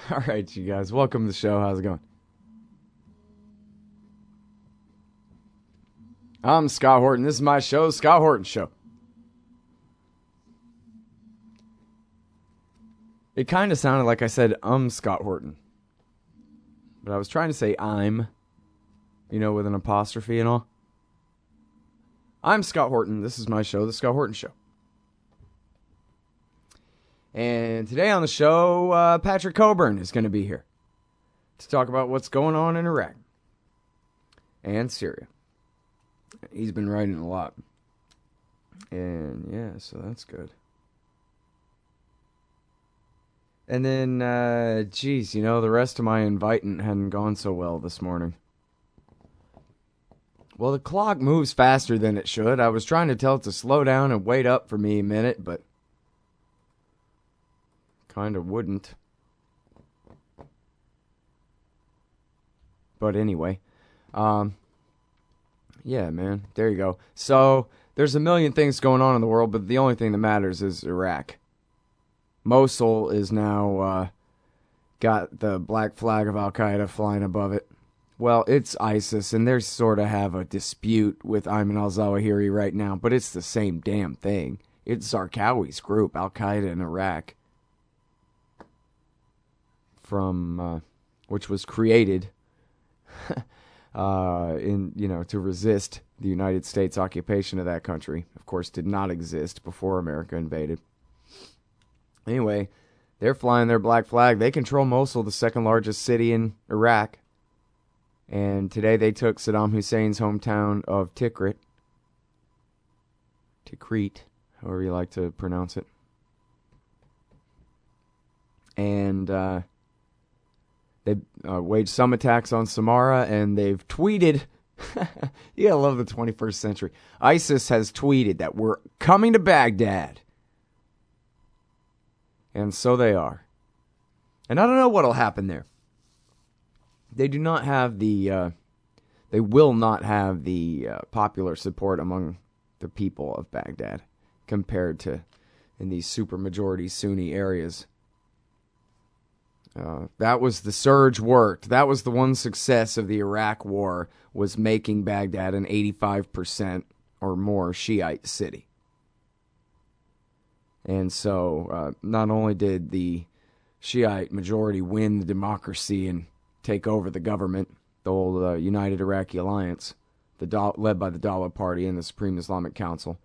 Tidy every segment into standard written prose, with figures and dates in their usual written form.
All right, you guys, welcome to the show. How's it going? I'm Scott Horton. This is my show, The Scott Horton Show. It kind of sounded like I said, Scott Horton. But I was trying to say I'm, with an apostrophe and all. I'm Scott Horton. This is my show, The Scott Horton Show. And today on the show, Patrick Coburn is going to be here to talk about what's going on in Iraq and Syria. He's been writing a lot. And yeah, so that's good. And then, the rest of my inviting hadn't gone so well this morning. Well, the clock moves faster than it should. I was trying to tell it to slow down and wait up for me a minute, but kind of wouldn't. But anyway, yeah, man, there you go. So, there's a million things going on in the world, but the only thing that matters is Iraq. Mosul is now got the black flag of Al-Qaeda flying above it. Well, it's ISIS, and they sort of have a dispute with Ayman al-Zawahiri right now, but it's the same damn thing. It's Zarqawi's group, Al-Qaeda in Iraq, which was created to resist the United States occupation of that country. Of course, did not exist before America invaded. Anyway, they're flying their black flag. They control Mosul, the second largest city in Iraq. And today they took Saddam Hussein's hometown of Tikrit, however you like to pronounce it. And they waged some attacks on Samarra, and they've tweeted, you gotta love the 21st century, ISIS has tweeted that we're coming to Baghdad. And so they are. And I don't know what'll happen there. They do not have they will not have the popular support among the people of Baghdad compared to in these supermajority Sunni areas. That was the surge worked. That was the one success of the Iraq War, was making Baghdad an 85% or more Shiite city. And so not only did the Shiite majority win the democracy and take over the government, the old United Iraqi Alliance, led by the Dawa Party and the Supreme Islamic Council,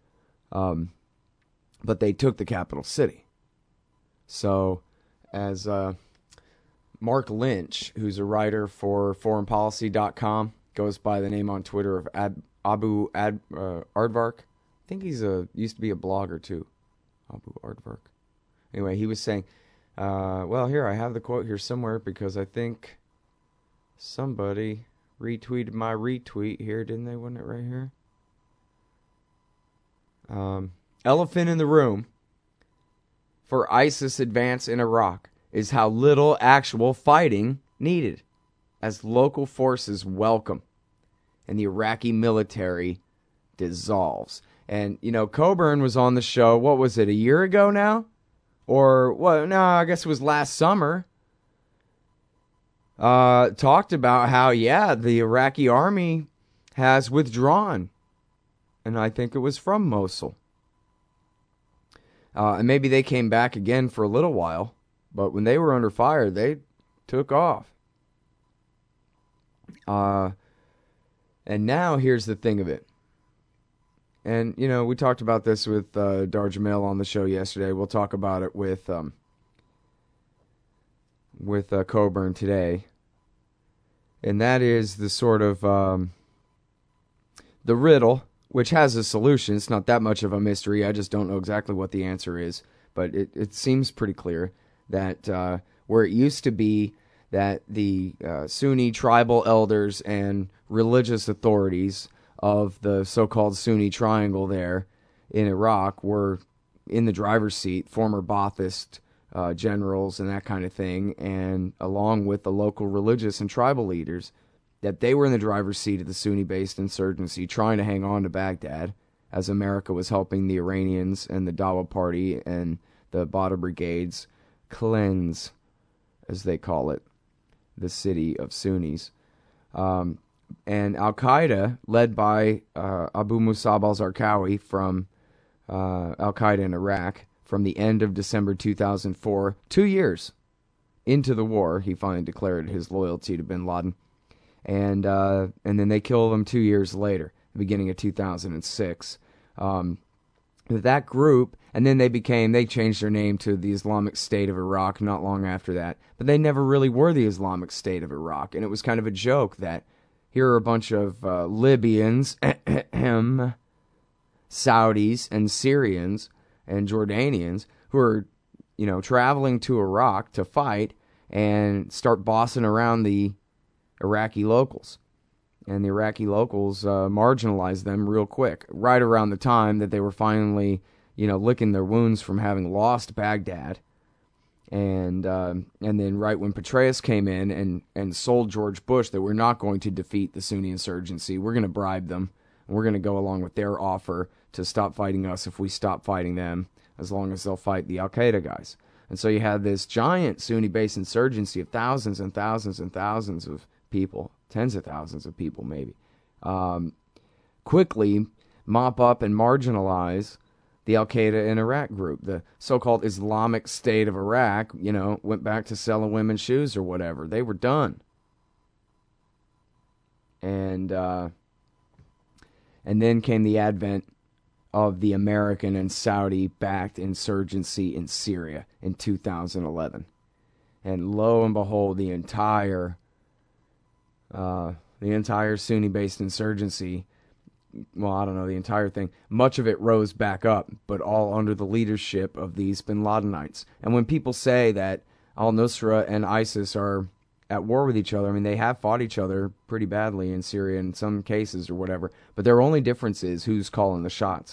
but they took the capital city. So, as Mark Lynch, who's a writer for foreignpolicy.com, goes by the name on Twitter of Abu Aardvark. I think he's used to be a blogger too. Abu Aardvark. Anyway, he was saying, here, I have the quote here somewhere because I think somebody retweeted my retweet here, didn't they? Wasn't it right here? Elephant in the room for ISIS advance in Iraq is how little actual fighting needed as local forces welcome and the Iraqi military dissolves. And, Coburn was on the show, what was it, a year ago now? Or, I guess it was last summer. Talked about how, the Iraqi army has withdrawn. And I think it was from Mosul. And maybe they came back again for a little while. But when they were under fire, they took off. And now here's the thing of it. And, we talked about this with Dar Jamil on the show yesterday. We'll talk about it with Coburn today. And that is the sort of the riddle, which has a solution. It's not that much of a mystery. I just don't know exactly what the answer is. But it seems pretty clear that where it used to be that the Sunni tribal elders and religious authorities of the so-called Sunni triangle there in Iraq were in the driver's seat, former Ba'athist generals and that kind of thing, and along with the local religious and tribal leaders, that they were in the driver's seat of the Sunni-based insurgency trying to hang on to Baghdad as America was helping the Iranians and the Dawa Party and the Badr Brigades cleanse as they call it, the city of Sunnis. And Al-Qaeda, led by Abu Musab al-Zarqawi from Al-Qaeda in Iraq, from the end of December 2004, 2 years into the war, he finally declared his loyalty to bin Laden. And then they killed him 2 years later, the beginning of 2006. That group, and then they changed their name to the Islamic State of Iraq not long after that. But they never really were the Islamic State of Iraq, and it was kind of a joke that here are a bunch of Libyans, Saudis, and Syrians, and Jordanians who are, traveling to Iraq to fight and start bossing around the Iraqi locals. And the Iraqi locals marginalized them real quick, right around the time that they were finally, licking their wounds from having lost Baghdad. And then right when Petraeus came in and sold George Bush that we're not going to defeat the Sunni insurgency, we're going to bribe them, and we're going to go along with their offer to stop fighting us if we stop fighting them, as long as they'll fight the Al-Qaeda guys. And so you had this giant Sunni-based insurgency of thousands and thousands and thousands of people, tens of thousands of people maybe, quickly mop up and marginalize the Al-Qaeda in Iraq group. The so-called Islamic State of Iraq, went back to selling women's shoes or whatever. They were done. And then came the advent of the American and Saudi-backed insurgency in Syria in 2011. And lo and behold, the entire Sunni-based insurgency, well, I don't know, the entire thing, much of it rose back up, but all under the leadership of these bin Ladenites. And when people say that al-Nusra and ISIS are at war with each other, I mean, they have fought each other pretty badly in Syria in some cases or whatever, but their only difference is who's calling the shots.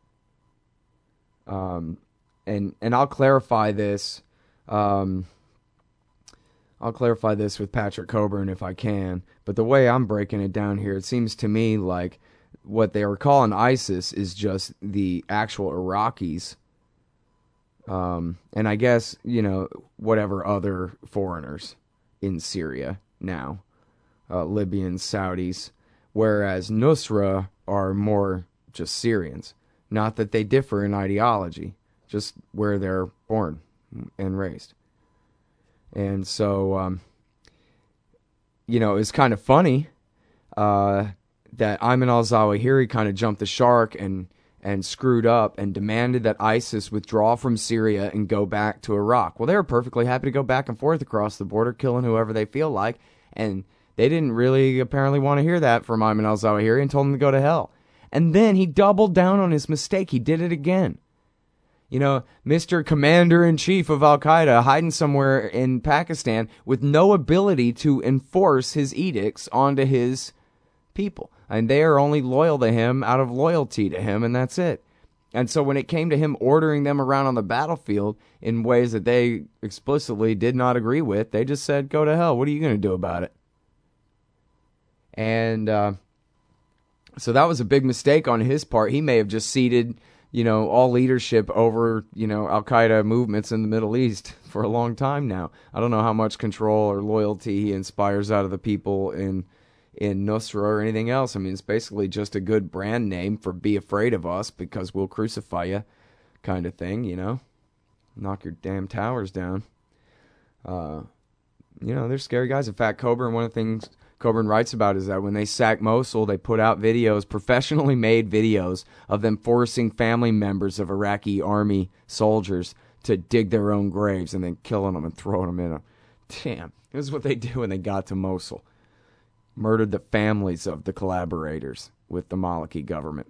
And I'll clarify this. I'll clarify this with Patrick Coburn if I can, but the way I'm breaking it down here, it seems to me like what they were calling ISIS is just the actual Iraqis, and I guess, whatever other foreigners in Syria now, Libyans, Saudis, whereas Nusra are more just Syrians. Not that they differ in ideology, just where they're born and raised. And so, it's kind of funny that Ayman al-Zawahiri kind of jumped the shark and screwed up and demanded that ISIS withdraw from Syria and go back to Iraq. Well, they were perfectly happy to go back and forth across the border, killing whoever they feel like, and they didn't really apparently want to hear that from Ayman al-Zawahiri and told him to go to hell. And then he doubled down on his mistake. He did it again. Mr. Commander-in-Chief of Al-Qaeda hiding somewhere in Pakistan with no ability to enforce his edicts onto his people. And they are only loyal to him out of loyalty to him, and that's it. And so when it came to him ordering them around on the battlefield in ways that they explicitly did not agree with, they just said, go to hell. What are you going to do about it? And so that was a big mistake on his part. He may have just ceded, all leadership over, Al-Qaeda movements in the Middle East for a long time now. I don't know how much control or loyalty he inspires out of the people in Nusra or anything else. I mean, it's basically just a good brand name for be afraid of us because we'll crucify you kind of thing, Knock your damn towers down. They're scary guys. In fact, Coburn, one of the things Coburn writes about is that when they sacked Mosul, they put out videos, professionally made videos, of them forcing family members of Iraqi army soldiers to dig their own graves and then killing them and throwing them in them. Damn, this is what they do when they got to Mosul. Murdered the families of the collaborators with the Maliki government.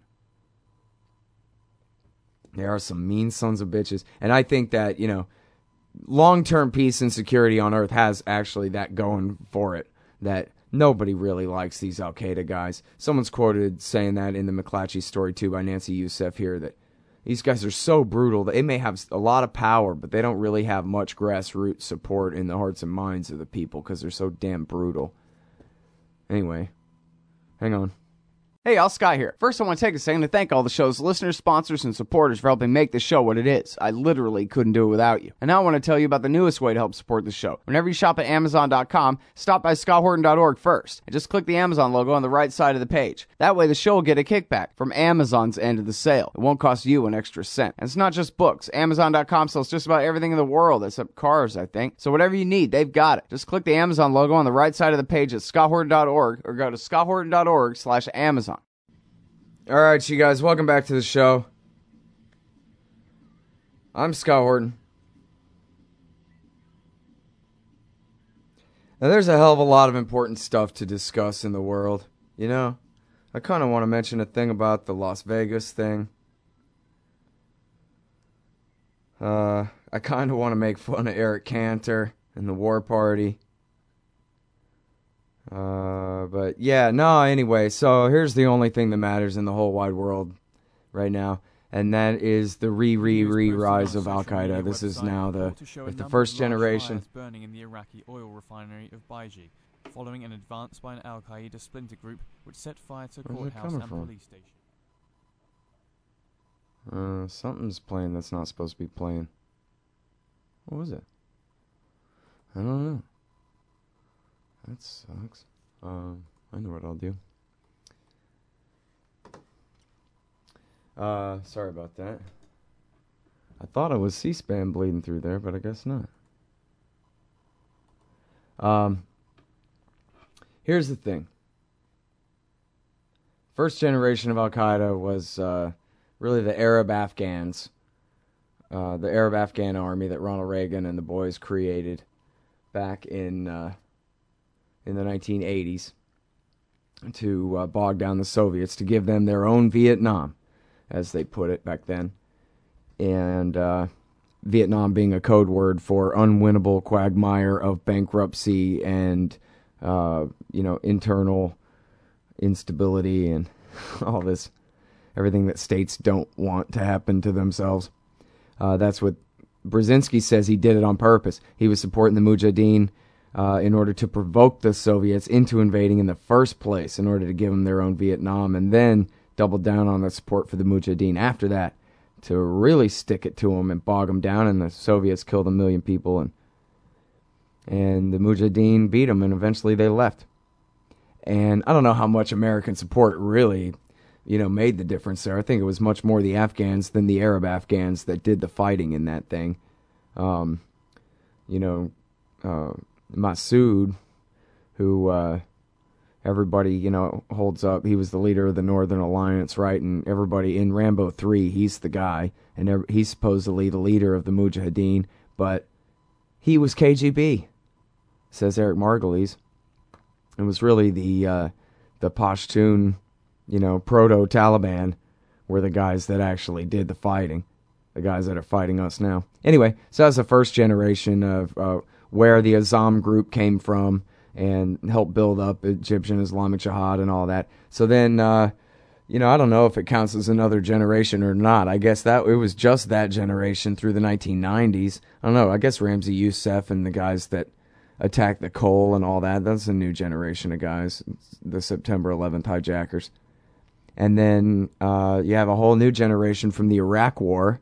There are some mean sons of bitches. And I think that, long-term peace and security on Earth has actually that going for it, that nobody really likes these Al-Qaeda guys. Someone's quoted saying that in the McClatchy story, too, by Nancy Youssef here, that these guys are so brutal that they may have a lot of power, but they don't really have much grassroots support in the hearts and minds of the people because they're so damn brutal. Anyway, hang on. Hey, Al Scott here. First, I want to take a second to thank all the show's listeners, sponsors, and supporters for helping make the show what it is. I literally couldn't do it without you. And now I want to tell you about the newest way to help support the show. Whenever you shop at Amazon.com, stop by ScottHorton.org first, and just click the Amazon logo on the right side of the page. That way, the show will get a kickback from Amazon's end of the sale. It won't cost you an extra cent. And it's not just books. Amazon.com sells just about everything in the world, except cars, I think. So whatever you need, they've got it. Just click the Amazon logo on the right side of the page at ScottHorton.org, or go to ScottHorton.org/Amazon. All right, you guys, welcome back to the show. I'm Scott Horton. Now, there's a hell of a lot of important stuff to discuss in the world. You know, I kind of want to mention a thing about the Las Vegas thing. I kind of want to make fun of Eric Cantor and the War Party. But yeah, no, anyway, so here's the only thing that matters in the whole wide world right now, and that is the rise of Al-Qaeda. This is now the first generation. Burning in the Iraqi oil refinery of Baiji, following an advance by an Al-Qaeda splinter group which set fire to courthouse and police station. Something's playing that's not supposed to be playing. What was it? I don't know. That sucks. I know what I'll do. Sorry about that. I thought it was C-SPAN bleeding through there, but I guess not. Here's the thing. First generation of Al-Qaeda was really the Arab Afghans. The Arab Afghan army that Ronald Reagan and the boys created back in the 1980s to bog down the Soviets, to give them their own Vietnam, as they put it back then. And Vietnam being a code word for unwinnable quagmire of bankruptcy and, internal instability and all this, everything that states don't want to happen to themselves. That's what Brzezinski says. He did it on purpose. He was supporting the Mujahideen in order to provoke the Soviets into invading in the first place, in order to give them their own Vietnam, and then doubled down on the support for the Mujahideen after that to really stick it to them and bog them down, and the Soviets killed 1 million people, and the Mujahideen beat them, and eventually they left. And I don't know how much American support really, made the difference there. I think it was much more the Afghans than the Arab Afghans that did the fighting in that thing. Massoud, who everybody, holds up. He was the leader of the Northern Alliance, right? And everybody in Rambo 3, he's the guy. And he's supposedly the leader of the Mujahideen. But he was KGB, says Eric Margulies. It was really the Pashtun, proto-Taliban were the guys that actually did the fighting. The guys that are fighting us now. Anyway, so that's the first generation of where the Azam group came from and helped build up Egyptian Islamic Jihad and all that. So then, I don't know if it counts as another generation or not. I guess that it was just that generation through the 1990s. I don't know. I guess Ramzi Youssef and the guys that attacked the Cole and all that, that's a new generation of guys, the September 11th hijackers. And then you have a whole new generation from the Iraq War.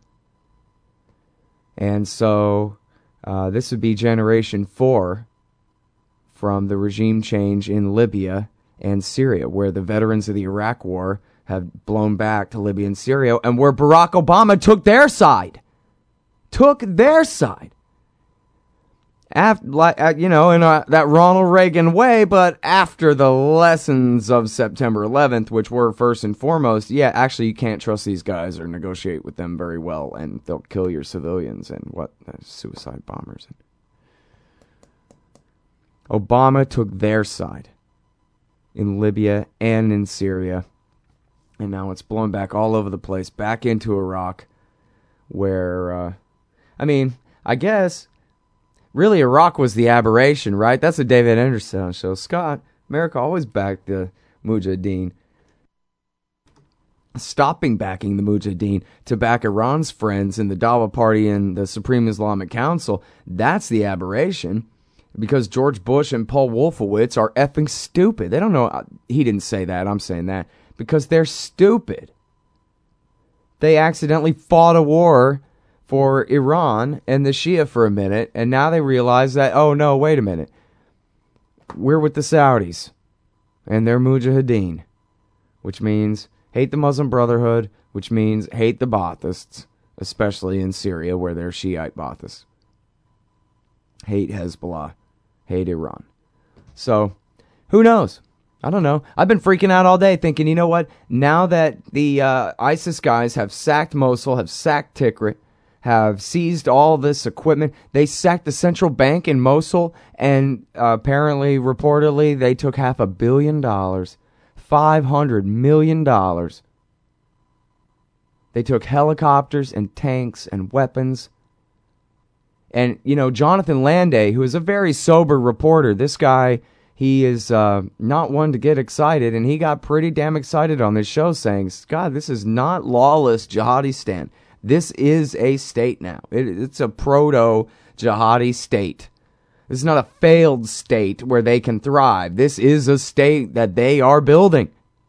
And so this would be Generation 4 from the regime change in Libya and Syria, where the veterans of the Iraq War have blown back to Libya and Syria, and where Barack Obama took their side. After, in that Ronald Reagan way, but after the lessons of September 11th, which were first and foremost, actually you can't trust these guys or negotiate with them very well, and they'll kill your civilians and suicide bombers. Obama took their side in Libya and in Syria, and now it's blown back all over the place, back into Iraq, where, I guess really Iraq was the aberration, right? That's a David Anderson show. Scott, America always backed the Mujahideen. Stopping backing the Mujahideen to back Iran's friends in the Dawa Party and the Supreme Islamic Council, that's the aberration. Because George Bush and Paul Wolfowitz are effing stupid. They don't know. He didn't say that. I'm saying that. because they're stupid. They accidentally fought a war for Iran and the Shia for a minute, and now they realize that, oh no, wait a minute. We're with the Saudis, and they're Mujahideen, which means hate the Muslim Brotherhood, which means hate the Baathists, especially in Syria where they're Shiite Baathists. Hate Hezbollah, hate Iran. So, who knows? I don't know. I've been freaking out all day thinking, you know what? Now that the ISIS guys have sacked Mosul, have sacked Tikrit, have seized all this equipment, they sacked the central bank in Mosul, and apparently, reportedly, they took $500 million. $500 million. They took helicopters and tanks and weapons. And, you know, Jonathan Landay, who is a very sober reporter, this guy, he is not one to get excited, and he got pretty damn excited on this show saying, God, this is not lawless Jihadistan. This is a state now. It's a proto-jihadi state. This is not a failed state where they can thrive. This is a state that they are building.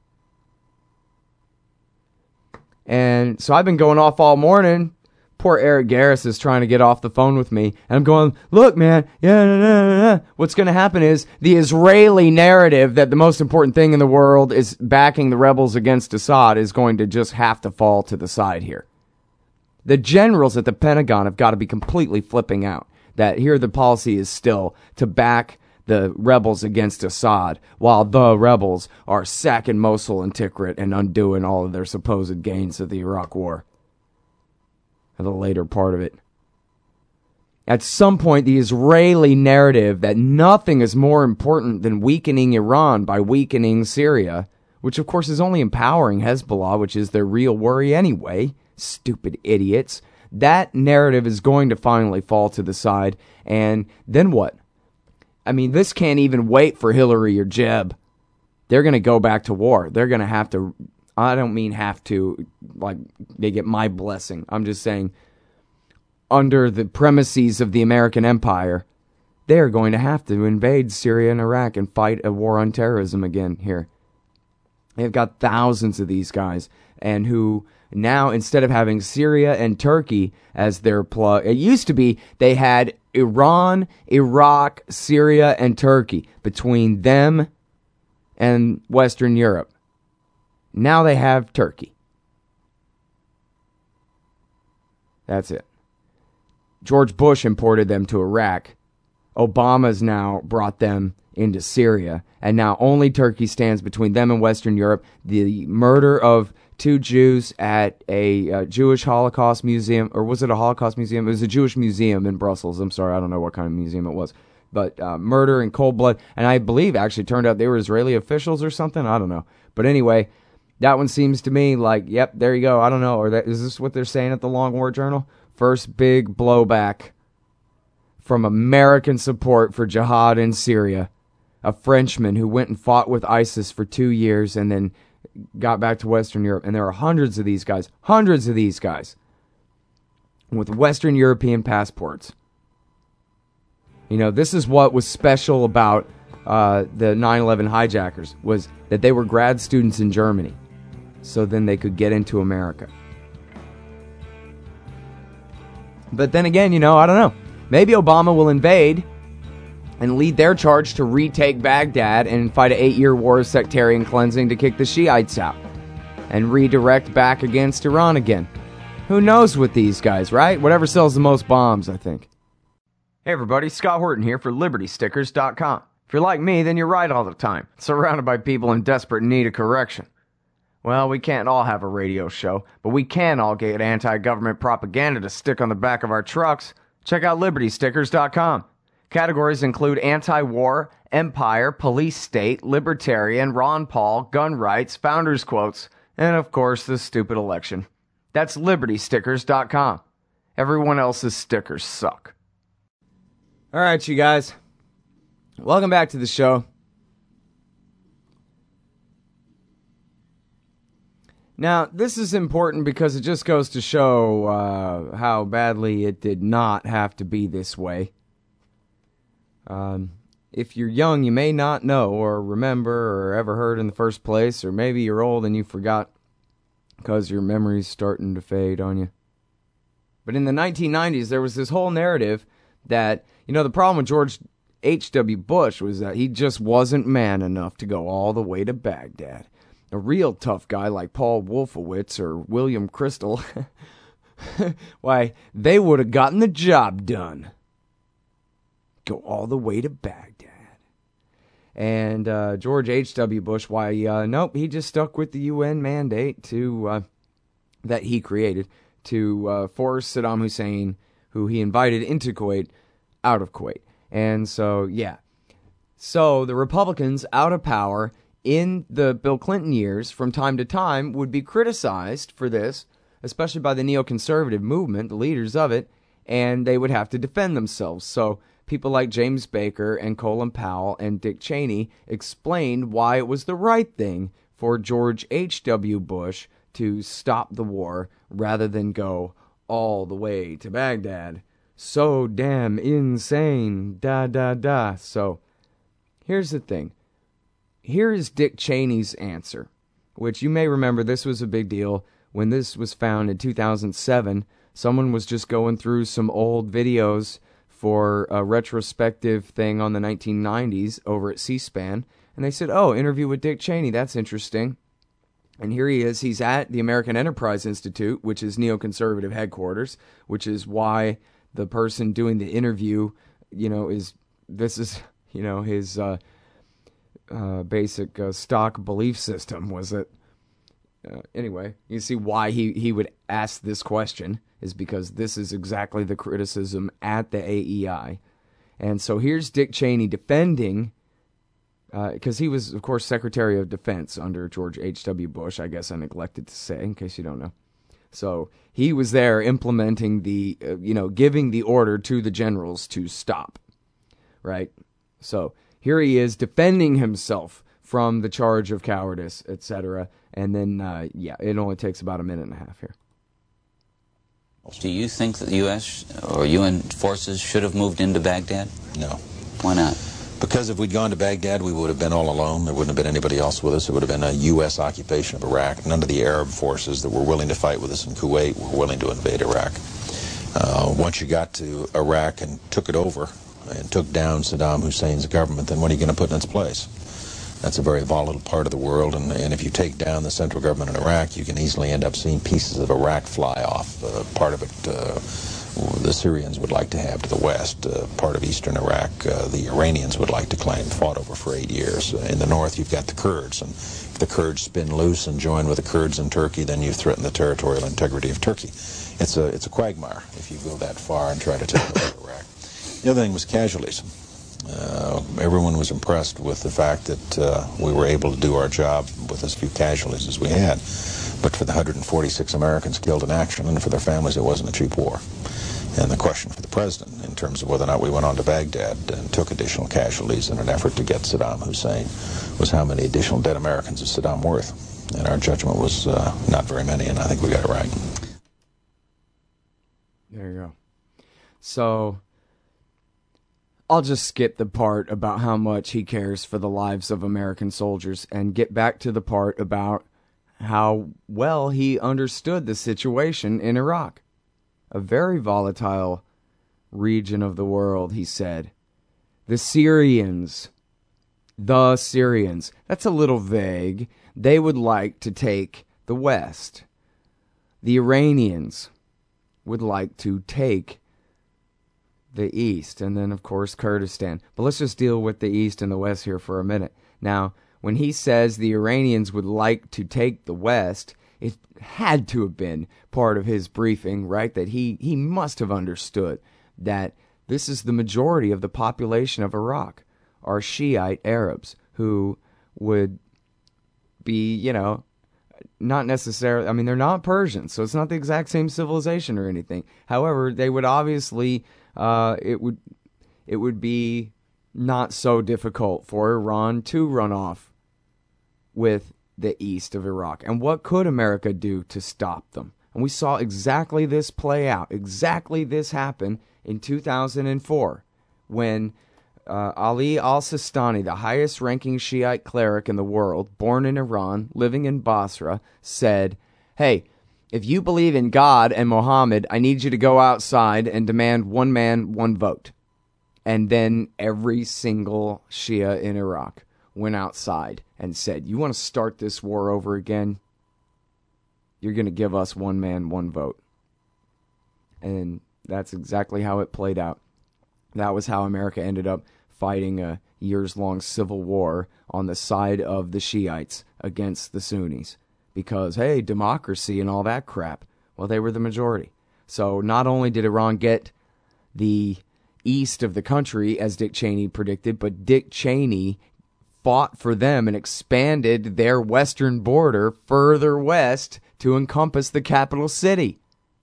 And so I've been going off all morning. Poor Eric Garris is trying to get off the phone with me. And I'm going, look, man, what's going to happen is the Israeli narrative that the most important thing in the world is backing the rebels against Assad is going to just have to fall to the side here. The generals at the Pentagon have got to be completely flipping out that here the policy is still to back the rebels against Assad while the rebels are sacking Mosul and Tikrit and undoing all of their supposed gains of the Iraq War. The later part of it. At some point, the Israeli narrative that nothing is more important than weakening Iran by weakening Syria, which of course is only empowering Hezbollah, which is their real worry anyway, stupid idiots, that narrative is going to finally fall to the side, and then what? I mean, this can't even wait for Hillary or Jeb. They're going to go back to war. They're going to have to, I don't mean have to, like they get my blessing. I'm just saying, under the premises of the American empire, they're going to have to invade Syria and Iraq and fight a war on terrorism again here. They've got thousands of these guys, and who now, instead of having Syria and Turkey as their plug, it used to be they had Iran, Iraq, Syria, and Turkey between them and Western Europe. Now they have Turkey. That's it. George Bush imported them to Iraq. Obama's now brought them into Syria. And now only Turkey stands between them and Western Europe. The murder of 2 Jews at a Jewish Holocaust museum, or was it a Holocaust museum? It was a Jewish museum in Brussels. I'm sorry, I don't know what kind of museum it was. But murder in cold blood. And I believe actually turned out they were Israeli officials or something. I don't know. But anyway, that one seems to me like, yep, there you go. I don't know. Or is this what they're saying at the Long War Journal? First big blowback from American support for jihad in Syria. A Frenchman who went and fought with ISIS for 2 years and then got back to Western Europe. And there are hundreds of these guys with Western European passports. You know, this is what was special about the 9/11 hijackers, was that they were grad students in Germany. So then they could get into America. But then again, you know, I don't know. Maybe Obama will invade and lead their charge to retake Baghdad and fight an 8-year war of sectarian cleansing to kick the Shiites out and redirect back against Iran again. Who knows with these guys, right? Whatever sells the most bombs, I think. Hey everybody, Scott Horton here for LibertyStickers.com. If you're like me, then you're right all the time, surrounded by people in desperate need of correction. Well, we can't all have a radio show, but we can all get anti-government propaganda to stick on the back of our trucks. Check out LibertyStickers.com. Categories include anti-war, empire, police state, libertarian, Ron Paul, gun rights, founders quotes, and of course the stupid election. That's LibertyStickers.com. Everyone else's stickers suck. All right, you guys. Welcome back to the show. Now, this is important because it just goes to show how badly it did not have to be this way. if you're young, you may not know or remember or ever heard in the first place, or maybe you're old and you forgot because your memory's starting to fade on you. But in the 1990s, there was this whole narrative that, the problem with George H.W. Bush was that he just wasn't man enough to go all the way to Baghdad. A real tough guy like Paul Wolfowitz or William Crystal, why, they would have gotten the job done. Go all the way to Baghdad. And George H.W. Bush, nope, he just stuck with the UN mandate that he created to force Saddam Hussein, who he invited into Kuwait, out of Kuwait. And so, yeah. So the Republicans out of power in the Bill Clinton years from time to time would be criticized for this, especially by the neoconservative movement, the leaders of it, and they would have to defend themselves. So people like James Baker and Colin Powell and Dick Cheney explained why it was the right thing for George H.W. Bush to stop the war rather than go all the way to Baghdad. So damn insane. So, here's the thing. Here is Dick Cheney's answer, which you may remember this was a big deal when this was found in 2007. Someone was just going through some old videos for a retrospective thing on the 1990s over at C-SPAN, and they said, oh, interview with Dick Cheney, that's interesting. And here he is, he's at the American Enterprise Institute, which is neoconservative headquarters, which is why the person doing the interview, his basic stock belief system was that, anyway, you see why he would ask this question is because this is exactly the criticism at the AEI. And so here's Dick Cheney defending, because he was, of course, Secretary of Defense under George H.W. Bush, I guess I neglected to say, in case you don't know. So he was there implementing the, giving the order to the generals to stop, right? So here he is defending himself from the charge of cowardice, etc. And then, it only takes about a minute and a half here. Do you think that the U.S. or UN forces should have moved into Baghdad? No. Why not? Because if we'd gone to Baghdad, we would have been all alone. There wouldn't have been anybody else with us. It would have been a U.S. occupation of Iraq. None of the Arab forces that were willing to fight with us in Kuwait were willing to invade Iraq. Once you got to Iraq and took it over and took down Saddam Hussein's government, then what are you going to put in its place? That's a very volatile part of the world, and if you take down the central government in Iraq, you can easily end up seeing pieces of Iraq fly off. Part of it the Syrians would like to have to the west. Part of eastern Iraq the Iranians would like to claim, fought over for 8 years. In the north, you've got the Kurds, and if the Kurds spin loose and join with the Kurds in Turkey, then you threaten the territorial integrity of Turkey. It's a quagmire if you go that far and try to take over Iraq. The other thing was casualties. Everyone was impressed with the fact that we were able to do our job with as few casualties as we had. But for the 146 Americans killed in action and for their families, it wasn't a cheap war. And the question for the president, in terms of whether or not we went on to Baghdad and took additional casualties in an effort to get Saddam Hussein, was how many additional dead Americans is Saddam worth? And our judgment was not very many, and I think we got it right. There you go. So I'll just skip the part about how much he cares for the lives of American soldiers and get back to the part about how well he understood the situation in Iraq. A very volatile region of the world, he said. The Syrians. That's a little vague. They would like to take the West. The Iranians would like to take the East, and then, of course, Kurdistan. But let's just deal with the East and the West here for a minute. Now, when he says the Iranians would like to take the West, it had to have been part of his briefing, right? That he must have understood that this is the majority of the population of Iraq are Shiite Arabs who would be, not necessarily, they're not Persians, so it's not the exact same civilization or anything. However, they would obviously, it would be not so difficult for Iran to run off with the east of Iraq. And what could America do to stop them? And we saw exactly this play out, exactly this happen in 2004 when Ali al-Sistani, the highest-ranking Shiite cleric in the world, born in Iran, living in Basra, said, "Hey, if you believe in God and Muhammad, I need you to go outside and demand one man, one vote." And then every single Shia in Iraq went outside and said, "You want to start this war over again? You're going to give us one man, one vote." And that's exactly how it played out. That was how America ended up fighting a years-long civil war on the side of the Shiites against the Sunnis. Because, hey, democracy and all that crap. Well, they were the majority. So not only did Iran get the east of the country, as Dick Cheney predicted, but Dick Cheney fought for them and expanded their western border further west to encompass the capital city.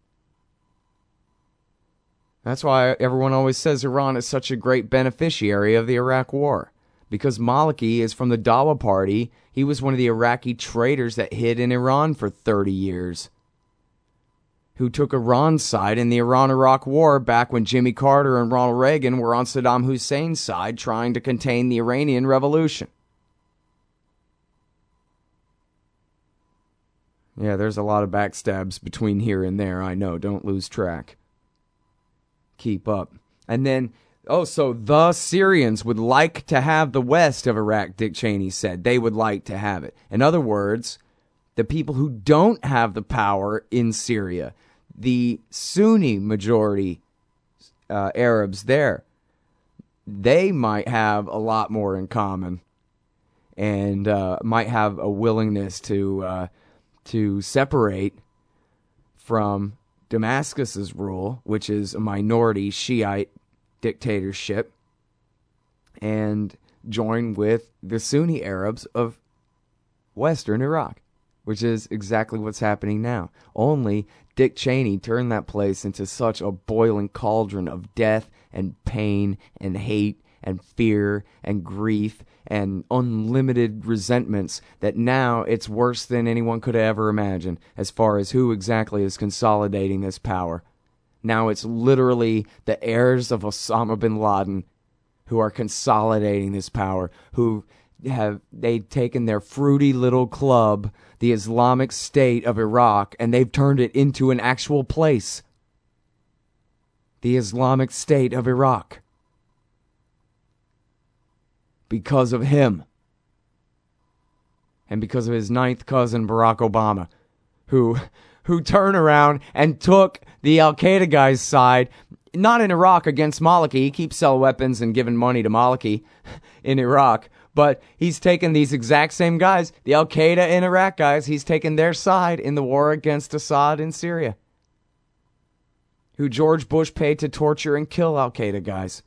That's why everyone always says Iran is such a great beneficiary of the Iraq War. Because Maliki is from the Dawa Party. He was one of the Iraqi traitors that hid in Iran for 30 years. Who took Iran's side in the Iran-Iraq War back when Jimmy Carter and Ronald Reagan were on Saddam Hussein's side trying to contain the Iranian Revolution. Yeah, there's a lot of backstabs between here and there, I know. Don't lose track. Keep up. And then, so the Syrians would like to have the west of Iraq, Dick Cheney said. They would like to have it. In other words, the people who don't have the power in Syria, the Sunni majority Arabs there, they might have a lot more in common and might have a willingness to separate from Damascus's rule, which is a minority Shiite dictatorship, and join with the Sunni Arabs of Western Iraq, which is exactly what's happening now. Only Dick Cheney turned that place into such a boiling cauldron of death and pain and hate and fear and grief and unlimited resentments that now it's worse than anyone could ever imagine as far as who exactly is consolidating this power. Now it's literally the heirs of Osama bin Laden who are consolidating this power, they've taken their fruity little club, the Islamic State of Iraq, and they've turned it into an actual place. The Islamic State of Iraq. Because of him. And because of his ninth cousin, Barack Obama, who turned around and took the Al-Qaeda guy's side, not in Iraq against Maliki. He keeps selling weapons and giving money to Maliki in Iraq. But he's taken these exact same guys, the Al-Qaeda in Iraq guys, he's taken their side in the war against Assad in Syria. Who George Bush paid to torture and kill Al-Qaeda guys.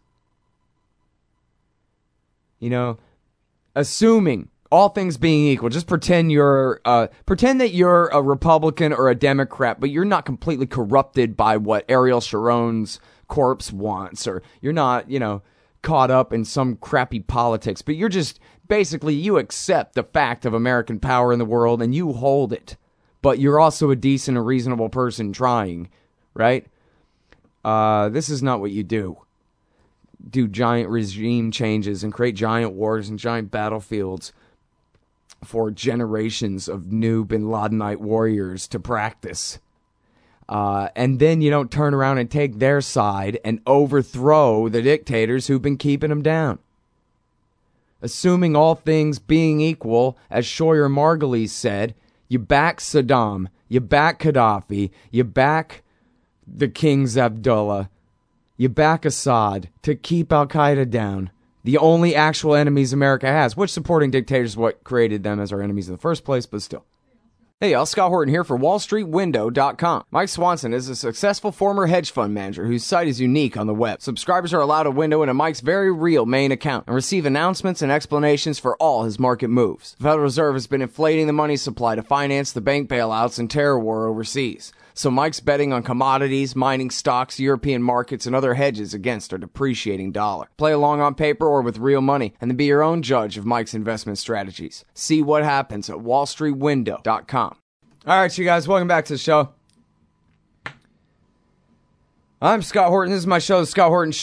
You know, assuming all things being equal, just pretend that you're a Republican or a Democrat, but you're not completely corrupted by what Ariel Sharon's corpse wants, or you're not, caught up in some crappy politics, but you're just, basically, you accept the fact of American power in the world and you hold it, but you're also a decent and reasonable person trying, right? This is not what you do. Do giant regime changes and create giant wars and giant battlefields for generations of new Bin Ladenite warriors to practice. And then you don't turn around and take their side and overthrow the dictators who've been keeping them down. Assuming all things being equal, as Shoyer Margulies said, you back Saddam, you back Gaddafi, you back the Kings Abdullah, you back Assad to keep Al-Qaeda down. The only actual enemies America has, which supporting dictators is what created them as our enemies in the first place, but still. Hey y'all, Scott Horton here for WallStreetWindow.com. Mike Swanson is a successful former hedge fund manager whose site is unique on the web. Subscribers are allowed a window into Mike's very real main account and receive announcements and explanations for all his market moves. The Federal Reserve has been inflating the money supply to finance the bank bailouts and terror war overseas. So Mike's betting on commodities, mining stocks, European markets, and other hedges against our depreciating dollar. Play along on paper or with real money, and then be your own judge of Mike's investment strategies. See what happens at WallStreetWindow.com. All right, you guys, welcome back to the show. I'm Scott Horton. This is my show, The Scott Horton Show.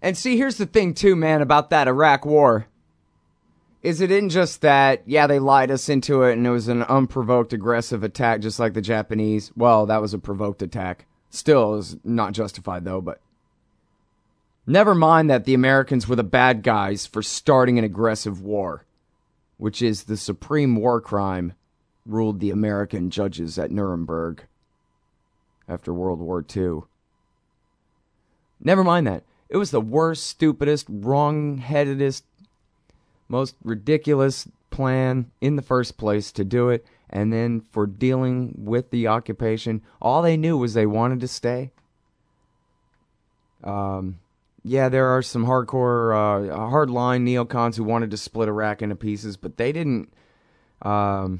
And see, here's the thing, too, man, about that Iraq war. Is it isn't just that, yeah, they lied us into it and it was an unprovoked aggressive attack just like the Japanese. Well, that was a provoked attack. Still, it was not justified, though, but... Never mind that the Americans were the bad guys for starting an aggressive war, which is the supreme war crime ruled the American judges at Nuremberg after World War II. Never mind that. It was the worst, stupidest, wrong-headedest, most ridiculous plan in the first place to do it, and then for dealing with the occupation, all they knew was they wanted to stay. Yeah, there are some hardcore, hardline neocons who wanted to split Iraq into pieces, but they didn't ask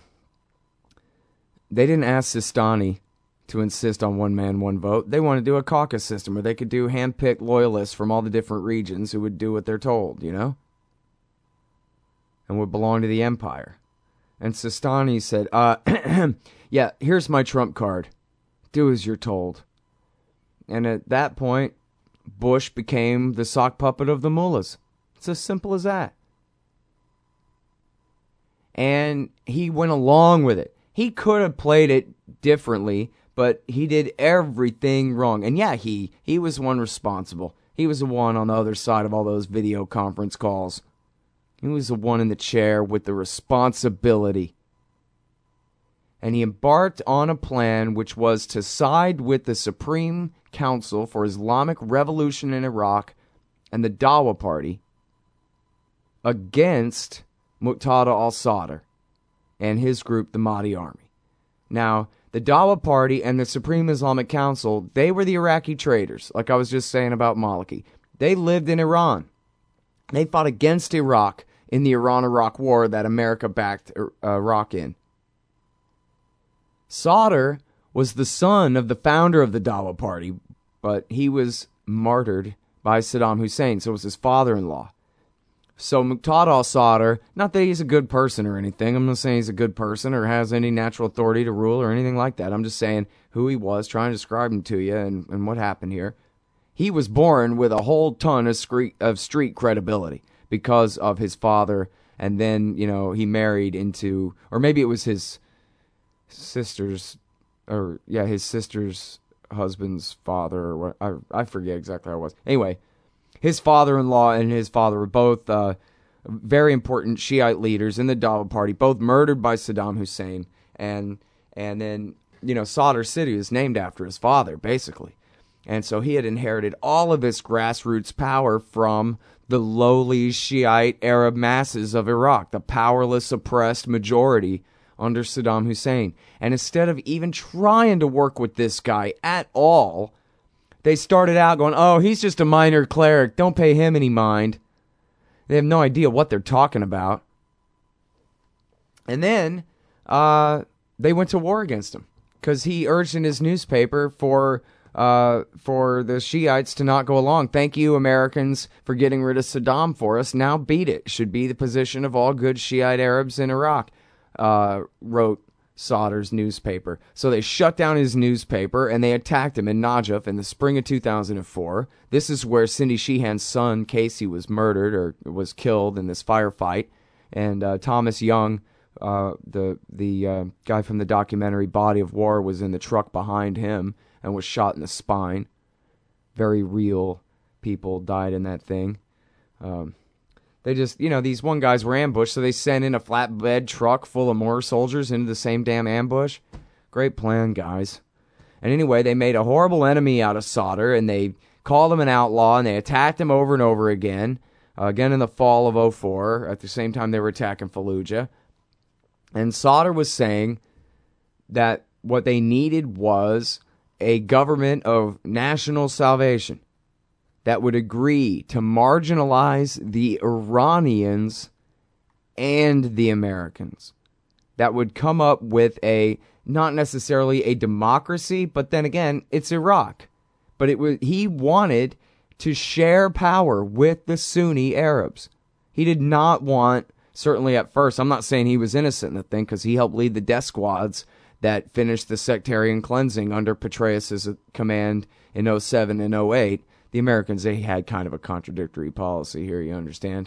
Sistani to insist on one man, one vote. They wanted to do a caucus system where they could do hand-picked loyalists from all the different regions who would do what they're told, you know? And would belong to the empire. And Sistani said, yeah, here's my trump card. Do as you're told. And at that point, Bush became the sock puppet of the mullahs. It's as simple as that. And he went along with it. He could have played it differently, but he did everything wrong. And yeah, he was one responsible. He was the one on the other side of all those video conference calls. He was the one in the chair with the responsibility. And he embarked on a plan which was to side with the Supreme Council for Islamic Revolution in Iraq and the Dawa Party against Muqtada al-Sadr and his group, the Mahdi Army. Now, the Dawa Party and the Supreme Islamic Council, they were the Iraqi traitors, like I was just saying about Maliki. They lived in Iran. They fought against Iraq in the Iran-Iraq war that America backed Iraq in. Sadr was the son of the founder of the Dawa Party, but he was martyred by Saddam Hussein, so it was his father-in-law. So Muqtada al-Sadr, not that he's a good person or anything, I'm not saying he's a good person or has any natural authority to rule or anything like that, I'm just saying who he was, trying to describe him to you and what happened here. He was born with a whole ton of street credibility because of his father, and then, you know, he married into, or maybe it was his sister's husband's father, or what, I forget exactly how it was. Anyway, his father-in-law and his father were both very important Shiite leaders in the Dawa Party, both murdered by Saddam Hussein, and then, you know, Sadr City is named after his father, basically. And so he had inherited all of this grassroots power from the lowly Shiite Arab masses of Iraq, the powerless, oppressed majority under Saddam Hussein. And instead of even trying to work with this guy at all, they started out going, oh, he's just a minor cleric, don't pay him any mind. They have no idea what they're talking about. And then they went to war against him because he urged in his newspaper for the Shiites to not go along. Thank you, Americans, for getting rid of Saddam for us. Now beat it. Should be the position of all good Shiite Arabs in Iraq, wrote Sadr's newspaper. So they shut down his newspaper and they attacked him in Najaf in the spring of 2004. This is where Cindy Sheehan's son, Casey, was murdered or was killed in this firefight. And Thomas Young, the guy from the documentary Body of War, was in the truck behind him and was shot in the spine. Very real people died in that thing. They just, you know, these one guys were ambushed, so they sent in a flatbed truck full of more soldiers into the same damn ambush. Great plan, guys. And anyway, they made a horrible enemy out of Sadr, and they called him an outlaw, and they attacked him over and over again. Again in the fall of 2004, at the same time they were attacking Fallujah. And Sadr was saying that what they needed was a government of national salvation that would agree to marginalize the Iranians and the Americans. That would come up with not necessarily a democracy, but then again, it's Iraq. But he wanted to share power with the Sunni Arabs. He did not want, certainly at first, I'm not saying he was innocent in the thing, because he helped lead the death squads that finished the sectarian cleansing under Petraeus' command in 2007 and 2008. the Americans, they had kind of a contradictory policy here, you understand?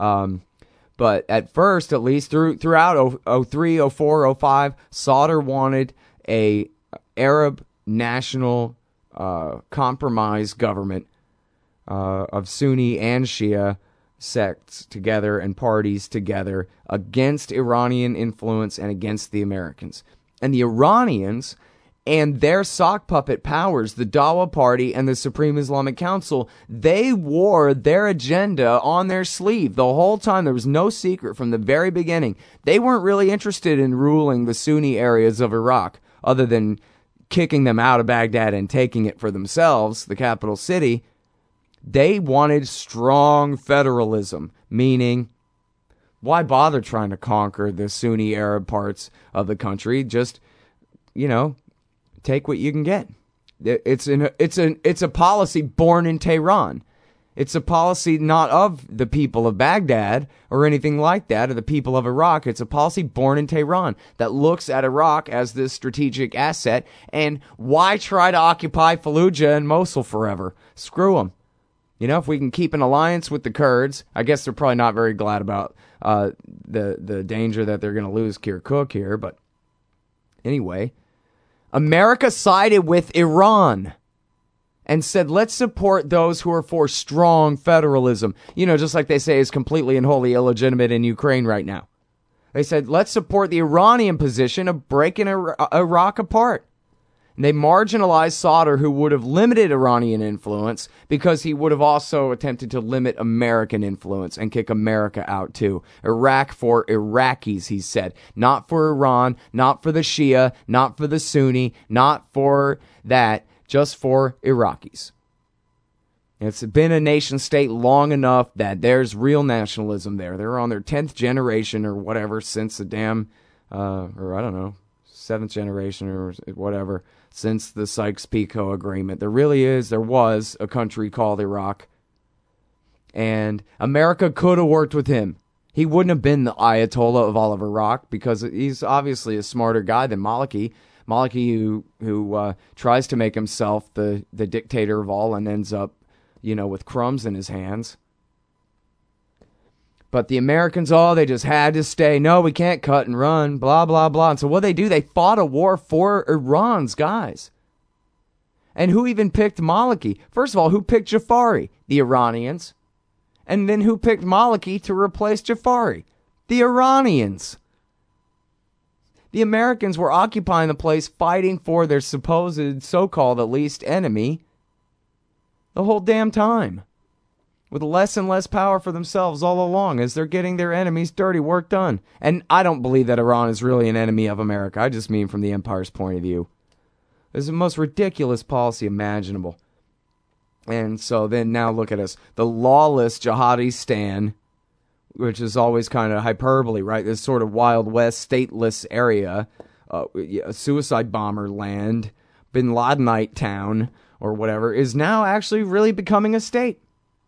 But at first, at least throughout 03, 04, 05, Sadr wanted a Arab national compromise government of Sunni and Shia sects together and parties together against Iranian influence and against the Americans. And the Iranians and their sock puppet powers, the Dawa Party and the Supreme Islamic Council, they wore their agenda on their sleeve the whole time. There was no secret from the very beginning. They weren't really interested in ruling the Sunni areas of Iraq, other than kicking them out of Baghdad and taking it for themselves, the capital city. They wanted strong federalism, meaning, why bother trying to conquer the Sunni Arab parts of the country? Just, take what you can get. It's a policy born in Tehran. It's a policy not of the people of Baghdad or anything like that, or the people of Iraq. It's a policy born in Tehran that looks at Iraq as this strategic asset. And why try to occupy Fallujah and Mosul forever? Screw them. If we can keep an alliance with the Kurds, I guess they're probably not very glad about the danger that they're going to lose Kirkuk here. But anyway, America sided with Iran and said, let's support those who are for strong federalism. Just like they say is completely and wholly illegitimate in Ukraine right now. They said, let's support the Iranian position of breaking Iraq apart. And they marginalized Sadr, who would have limited Iranian influence, because he would have also attempted to limit American influence and kick America out too. Iraq for Iraqis, he said. Not for Iran, not for the Shia, not for the Sunni, not for that, just for Iraqis. It's been a nation state long enough that there's real nationalism there. They're on their 10th generation or whatever since the damn, or I don't know, 7th generation or whatever, since the Sykes-Picot Agreement. There was a country called Iraq. And America could have worked with him. He wouldn't have been the Ayatollah of all of Iraq, because he's obviously a smarter guy than Maliki. Maliki, who tries to make himself the dictator of all and ends up, with crumbs in his hands. But the Americans, they just had to stay. No, we can't cut and run, blah, blah, blah. And so what they do, they fought a war for Iran's guys. And who even picked Maliki? First of all, who picked Jafari? The Iranians. And then who picked Maliki to replace Jafari? The Iranians. The Americans were occupying the place, fighting for their supposed, so-called, at least, enemy the whole damn time, with less and less power for themselves all along as they're getting their enemies' dirty work done. And I don't believe that Iran is really an enemy of America. I just mean from the empire's point of view. It's the most ridiculous policy imaginable. And so then now look at us. The lawless Jihadistan, which is always kind of hyperbole, right? This sort of Wild West, stateless area, suicide bomber land, Bin Ladenite town, or whatever, is now actually really becoming a state.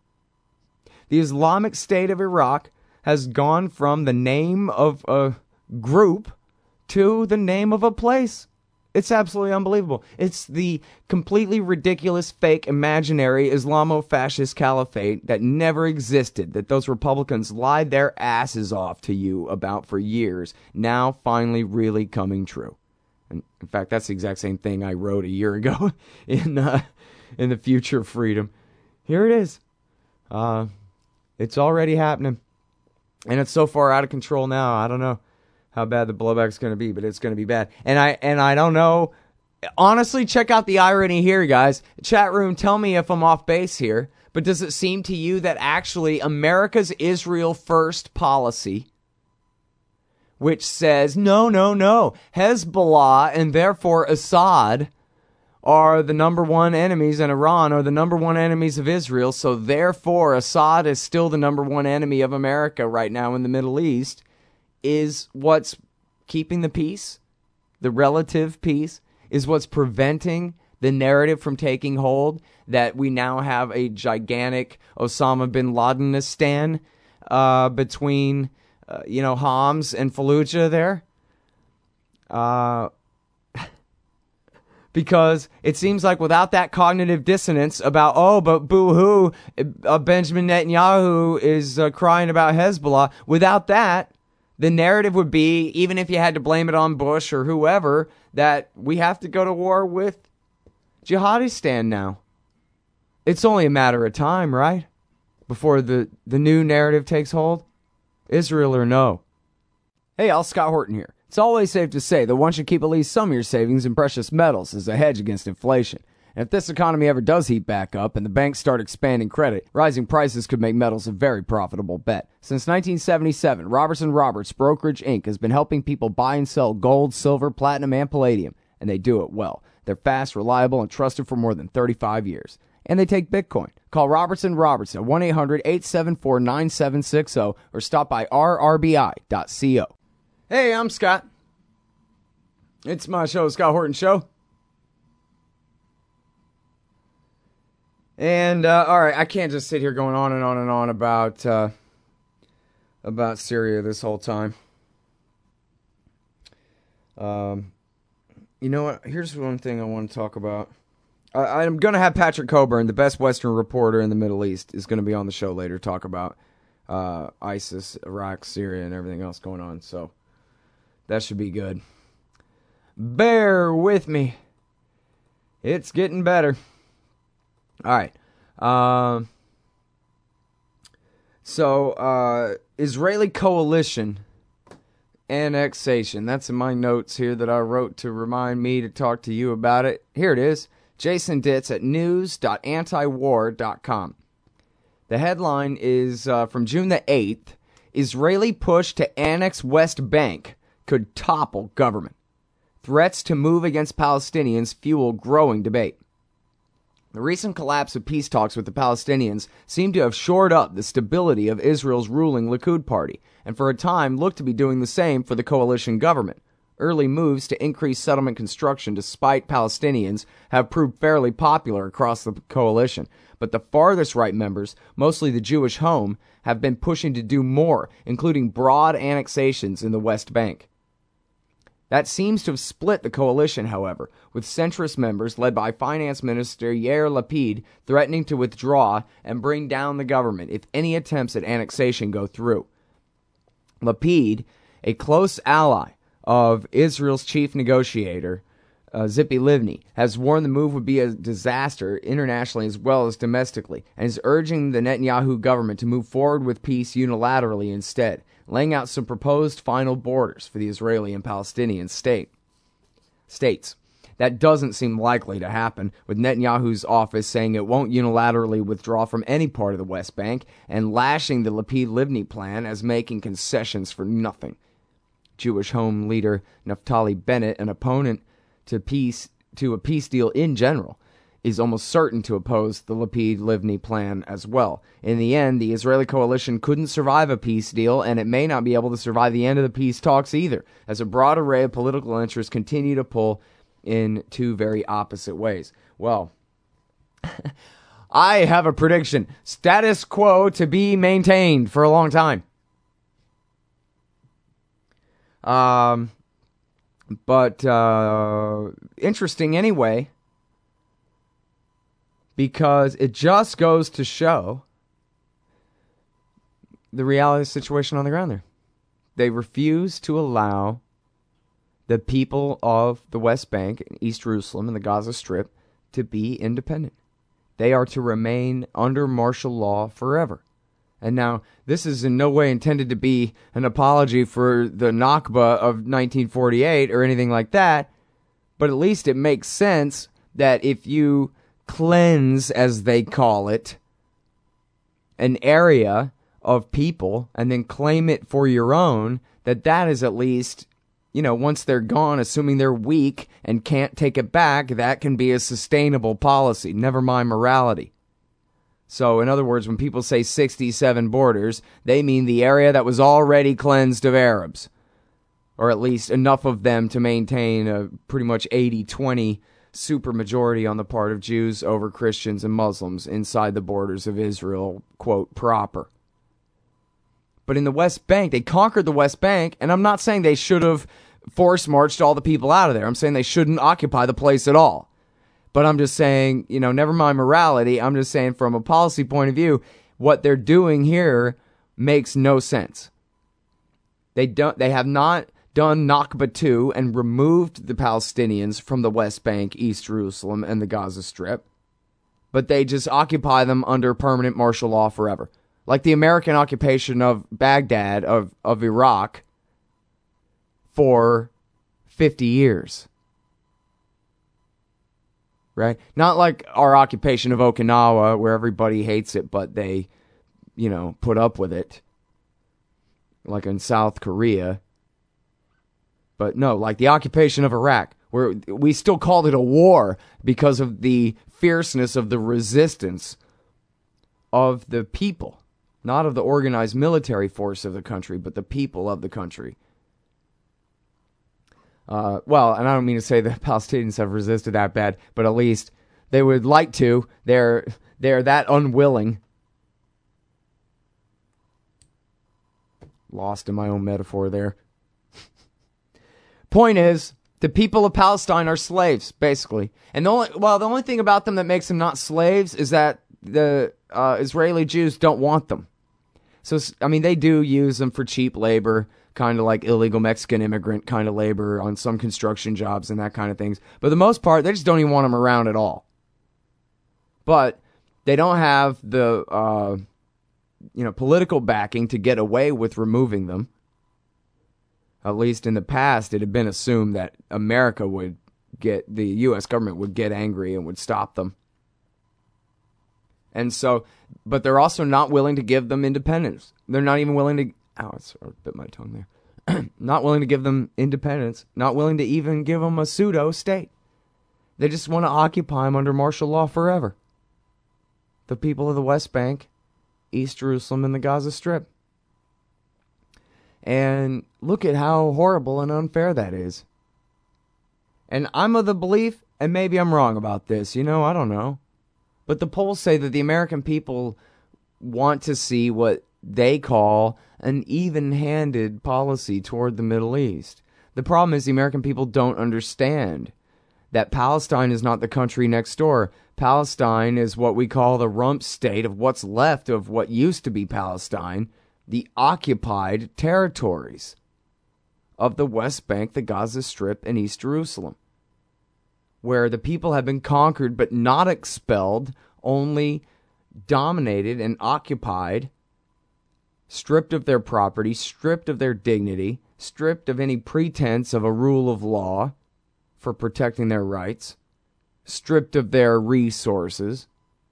The Islamic State of Iraq has gone from the name of a group to the name of a place. It's absolutely unbelievable. It's the completely ridiculous, fake, imaginary Islamo-fascist caliphate that never existed, that those Republicans lied their asses off to you about for years, now finally really coming true. And in fact, that's the exact same thing I wrote a year ago in The Future of Freedom. Here it is. It's already happening. And it's so far out of control now, I don't know how bad the blowback's going to be, but it's going to be bad. And I don't know. Honestly, check out the irony here, guys. Chat room, tell me if I'm off base here. But does it seem to you that actually America's Israel first policy, which says, no, Hezbollah and therefore Assad are the number one enemies, and Iran are the number one enemies of Israel, so therefore Assad is still the number one enemy of America right now in the Middle East, is what's keeping the peace, the relative peace, is what's preventing the narrative from taking hold, that we now have a gigantic Osama bin Ladenistan between, Homs and Fallujah there. Because it seems like without that cognitive dissonance about, but boo-hoo, Benjamin Netanyahu is crying about Hezbollah, without that, the narrative would be, even if you had to blame it on Bush or whoever, that we have to go to war with Jihadistan now. It's only a matter of time, right? Before the new narrative takes hold? Israel or no? Hey, all, Scott Horton here. It's always safe to say that one should keep at least some of your savings in precious metals as a hedge against inflation. And if this economy ever does heat back up and the banks start expanding credit, rising prices could make metals a very profitable bet. Since 1977, Robertson Roberts Brokerage Inc. has been helping people buy and sell gold, silver, platinum, and palladium, and they do it well. They're fast, reliable, and trusted for more than 35 years. And they take Bitcoin. Call Robertson Roberts at 1-800-874-9760 or stop by rrbi.co. Hey, I'm Scott. It's my show, Scott Horton Show. And, all right, I can't just sit here going on and on and on about Syria this whole time. You know what? Here's one thing I want to talk about. I'm going to have Patrick Coburn, the best Western reporter in the Middle East, is going to be on the show later, talk about ISIS, Iraq, Syria, and everything else going on. So that should be good. Bear with me. It's getting better. All right. Israeli coalition annexation. That's in my notes here that I wrote to remind me to talk to you about it. Here it is. Jason Ditz at news.antiwar.com. The headline is from June the 8th. Israeli push to annex West Bank could topple government. Threats to move against Palestinians fuel growing debate. The recent collapse of peace talks with the Palestinians seemed to have shored up the stability of Israel's ruling Likud party, and for a time looked to be doing the same for the coalition government. Early moves to increase settlement construction despite Palestinians have proved fairly popular across the coalition, but the farthest right members, mostly the Jewish Home, have been pushing to do more, including broad annexations in the West Bank. That seems to have split the coalition, however, with centrist members led by Finance Minister Yair Lapid threatening to withdraw and bring down the government if any attempts at annexation go through. Lapid, a close ally of Israel's chief negotiator, Tzipi Livni, has warned the move would be a disaster internationally as well as domestically, and is urging the Netanyahu government to move forward with peace unilaterally instead, laying out some proposed final borders for the Israeli and Palestinian states. That doesn't seem likely to happen, with Netanyahu's office saying it won't unilaterally withdraw from any part of the West Bank and lashing the Lapid-Livni plan as making concessions for nothing. Jewish Home leader Naftali Bennett, an opponent to a peace deal in general, is almost certain to oppose the Lapid-Livni plan as well. In the end, the Israeli coalition couldn't survive a peace deal, and it may not be able to survive the end of the peace talks either, as a broad array of political interests continue to pull in two very opposite ways. Well, I have a prediction. Status quo to be maintained for a long time. But interesting anyway, because it just goes to show the reality of the situation on the ground there. They refuse to allow the people of the West Bank, East Jerusalem, and the Gaza Strip to be independent. They are to remain under martial law forever. And now, this is in no way intended to be an apology for the Nakba of 1948 or anything like that, but at least it makes sense that if you cleanse, as they call it, an area of people and then claim it for your own, that is at least, once they're gone, assuming they're weak and can't take it back, that can be a sustainable policy, never mind morality. So, in other words, when people say 67 borders, they mean the area that was already cleansed of Arabs, or at least enough of them to maintain a pretty much 80-20 supermajority on the part of Jews over Christians and Muslims inside the borders of Israel, quote, proper. But in the West Bank, they conquered the West Bank, and I'm not saying they should have force marched all the people out of there. I'm saying they shouldn't occupy the place at all. But I'm just saying, never mind morality. I'm just saying from a policy point of view, what they're doing here makes no sense. They have not done Nakba 2 and removed the Palestinians from the West Bank, East Jerusalem, and the Gaza Strip. But they just occupy them under permanent martial law forever. Like the American occupation of Baghdad, of Iraq, for 50 years. Right? Not like our occupation of Okinawa, where everybody hates it, but they, put up with it. Like in South Korea. But no, like the occupation of Iraq, where we still called it a war because of the fierceness of the resistance of the people. Not of the organized military force of the country, but the people of the country. Well, and I don't mean to say the Palestinians have resisted that bad, but at least they would like to. They're that unwilling. Lost in my own metaphor there. Point is, the people of Palestine are slaves, basically. And the only thing about them that makes them not slaves is that the Israeli Jews don't want them. So, they do use them for cheap labor, kind of like illegal Mexican immigrant kind of labor on some construction jobs and that kind of things. But for the most part, they just don't even want them around at all. But they don't have the, political backing to get away with removing them. At least in the past, it had been assumed that the U.S. government would get angry and would stop them. And so, but they're also not willing to give them independence. They're not even willing to, I bit my tongue there. Not willing to give them independence. Not willing to even give them a pseudo-state. They just want to occupy them under martial law forever. The people of the West Bank, East Jerusalem, and the Gaza Strip. And look at how horrible and unfair that is. And I'm of the belief, and maybe I'm wrong about this, I don't know. But the polls say that the American people want to see what they call an even-handed policy toward the Middle East. The problem is the American people don't understand that Palestine is not the country next door. Palestine is what we call the rump state of what's left of what used to be Palestine, the occupied territories of the West Bank, the Gaza Strip, and East Jerusalem, where the people have been conquered but not expelled, only dominated and occupied, stripped of their property, stripped of their dignity, stripped of any pretense of a rule of law for protecting their rights, stripped of their resources.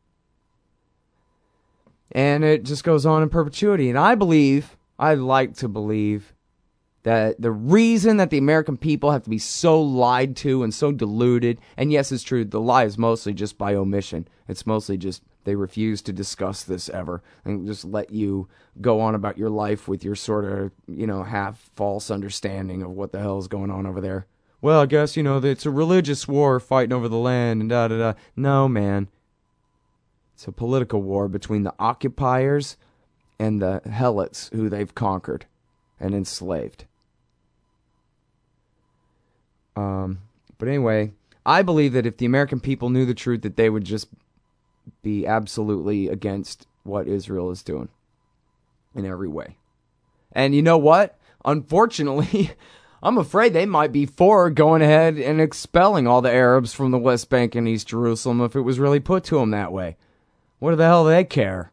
And it just goes on in perpetuity. And I like to believe, that the reason that the American people have to be so lied to and so deluded, and yes, it's true, the lie is mostly just by omission. It's mostly just they refuse to discuss this ever and just let you go on about your life with your sort of, half false understanding of what the hell is going on over there. Well, I guess, it's a religious war fighting over the land and da-da-da. No, man. It's a political war between the occupiers and the helots who they've conquered and enslaved. But anyway, I believe that if the American people knew the truth, that they would just be absolutely against what Israel is doing in every way. And you know what? Unfortunately, I'm afraid they might be for going ahead and expelling all the Arabs from the West Bank and East Jerusalem if it was really put to them that way. What the hell do they care?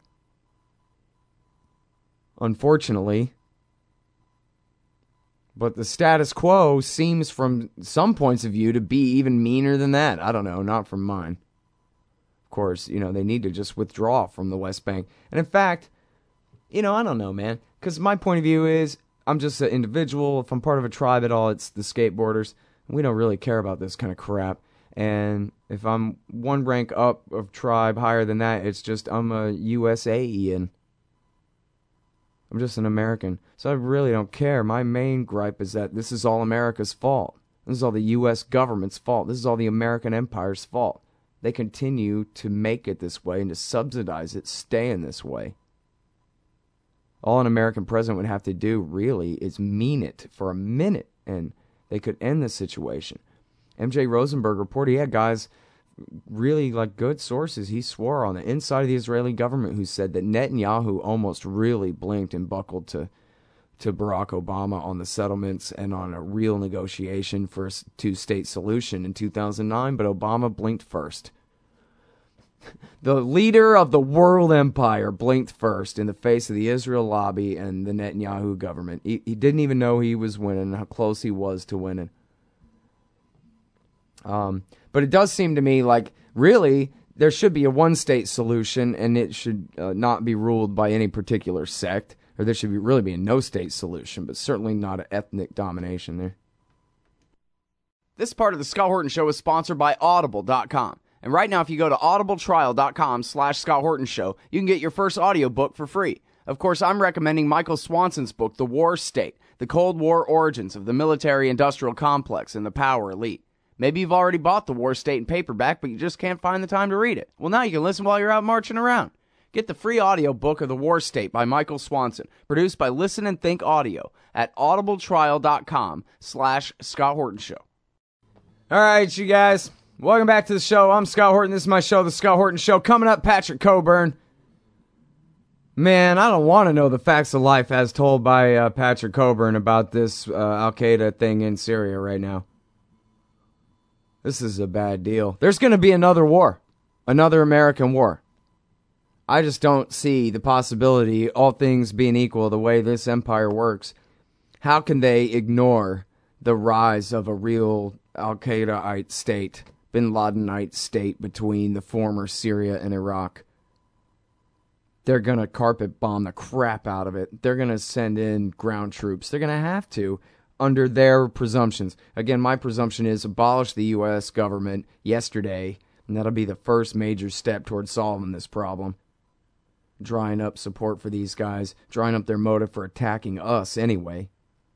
Unfortunately. But the status quo seems from some points of view to be even meaner than that. I don't know, not from mine. Of course, they need to just withdraw from the West Bank. And in fact, I don't know, man. Because my point of view is, I'm just an individual. If I'm part of a tribe at all, it's the skateboarders. We don't really care about this kind of crap. And if I'm one rank up of tribe higher than that, it's just I'm a USAian. I'm just an American. So I really don't care. My main gripe is that this is all America's fault. This is all the U.S. government's fault. This is all the American empire's fault. They continue to make it this way and to subsidize it, stay in this way. All an American president would have to do, really, is mean it for a minute and they could end the situation. MJ Rosenberg reported he had guys, really like good sources, he swore on the inside of the Israeli government, who said that Netanyahu almost really blinked and buckled to Barack Obama on the settlements and on a real negotiation for a two-state solution in 2009, but Obama blinked first. The leader of the world empire blinked first in the face of the Israel lobby and the Netanyahu government. He didn't even know he was winning, how close he was to winning. But it does seem to me like, really, there should be a one-state solution, and it should not be ruled by any particular sect, or there should really be a no-state solution, but certainly not an ethnic domination there. This part of the Scott Horton Show is sponsored by Audible.com. And right now, if you go to audibletrial.com/Scott Horton Show, you can get your first audiobook for free. Of course, I'm recommending Michael Swanson's book, The War State, The Cold War Origins of the Military-Industrial Complex and the Power Elite. Maybe you've already bought The War State in paperback, but you just can't find the time to read it. Well, now you can listen while you're out marching around. Get the free audiobook of The War State by Michael Swanson, produced by Listen and Think Audio at audibletrial.com/Scott Horton Show. All right, you guys. Welcome back to the show. I'm Scott Horton. This is my show, The Scott Horton Show. Coming up, Patrick Coburn. Man, I don't want to know the facts of life as told by Patrick Coburn about this Al-Qaeda thing in Syria right now. This is a bad deal. There's going to be another war. Another American war. I just don't see the possibility, all things being equal, the way this empire works. How can they ignore the rise of a real Al-Qaeda-ite state, Bin Ladenite state between the former Syria and Iraq? They're going to carpet bomb the crap out of it. They're going to send in ground troops. They're going to have to, under their presumptions. Again, my presumption is abolish the U.S. government yesterday, and that'll be the first major step towards solving this problem. Drying up support for these guys, drying up their motive for attacking us anyway.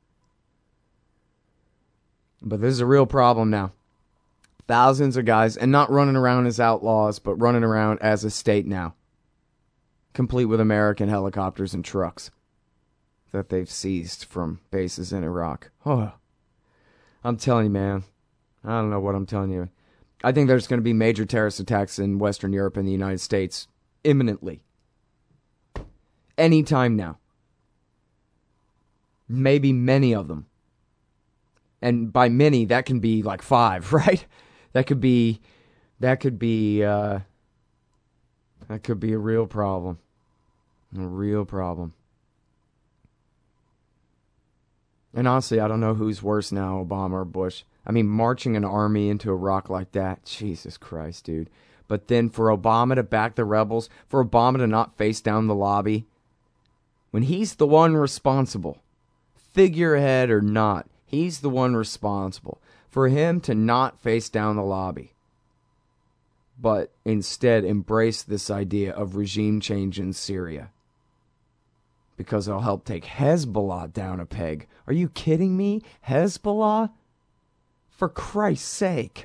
But this is a real problem now. Thousands of guys, and not running around as outlaws, but running around as a state now. Complete with American helicopters and trucks that they've seized from bases in Iraq. Oh, I'm telling you, man. I don't know what I'm telling you. I think there's going to be major terrorist attacks in Western Europe and the United States imminently. Anytime now. Maybe many of them. And by many, that can be like 5, right? That could be a real problem. A real problem. And honestly, I don't know who's worse now, Obama or Bush. I mean, marching an army into Iraq like that, Jesus Christ, dude. But then for Obama to back the rebels, for Obama to not face down the lobby, when he's the one responsible, figurehead or not, he's the one responsible. For him to not face down the lobby, but instead embrace this idea of regime change in Syria. Because it'll help take Hezbollah down a peg. Are you kidding me? Hezbollah? For Christ's sake.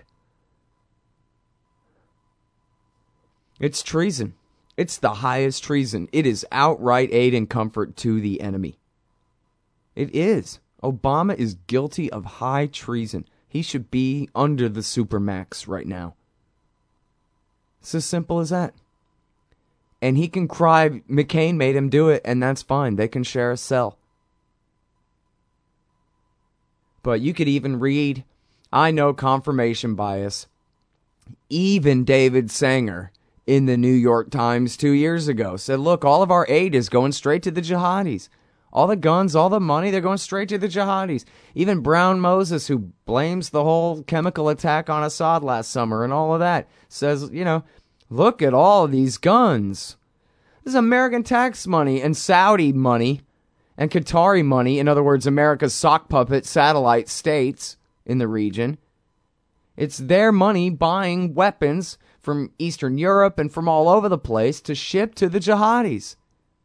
It's treason. It's the highest treason. It is outright aid and comfort to the enemy. It is. Obama is guilty of high treason. He should be under the supermax right now. It's as simple as that. And he can cry, McCain made him do it, and that's fine. They can share a cell. But you could even read, I know confirmation bias, even David Sanger in the New York Times 2 years ago said, look, all of our aid is going straight to the jihadis. All the guns, all the money, they're going straight to the jihadis. Even Brown Moses, who blames the whole chemical attack on Assad last summer and all of that, says, look at all of these guns. This is American tax money and Saudi money and Qatari money. In other words, America's sock puppet satellite states in the region. It's their money buying weapons from Eastern Europe and from all over the place to ship to the jihadis.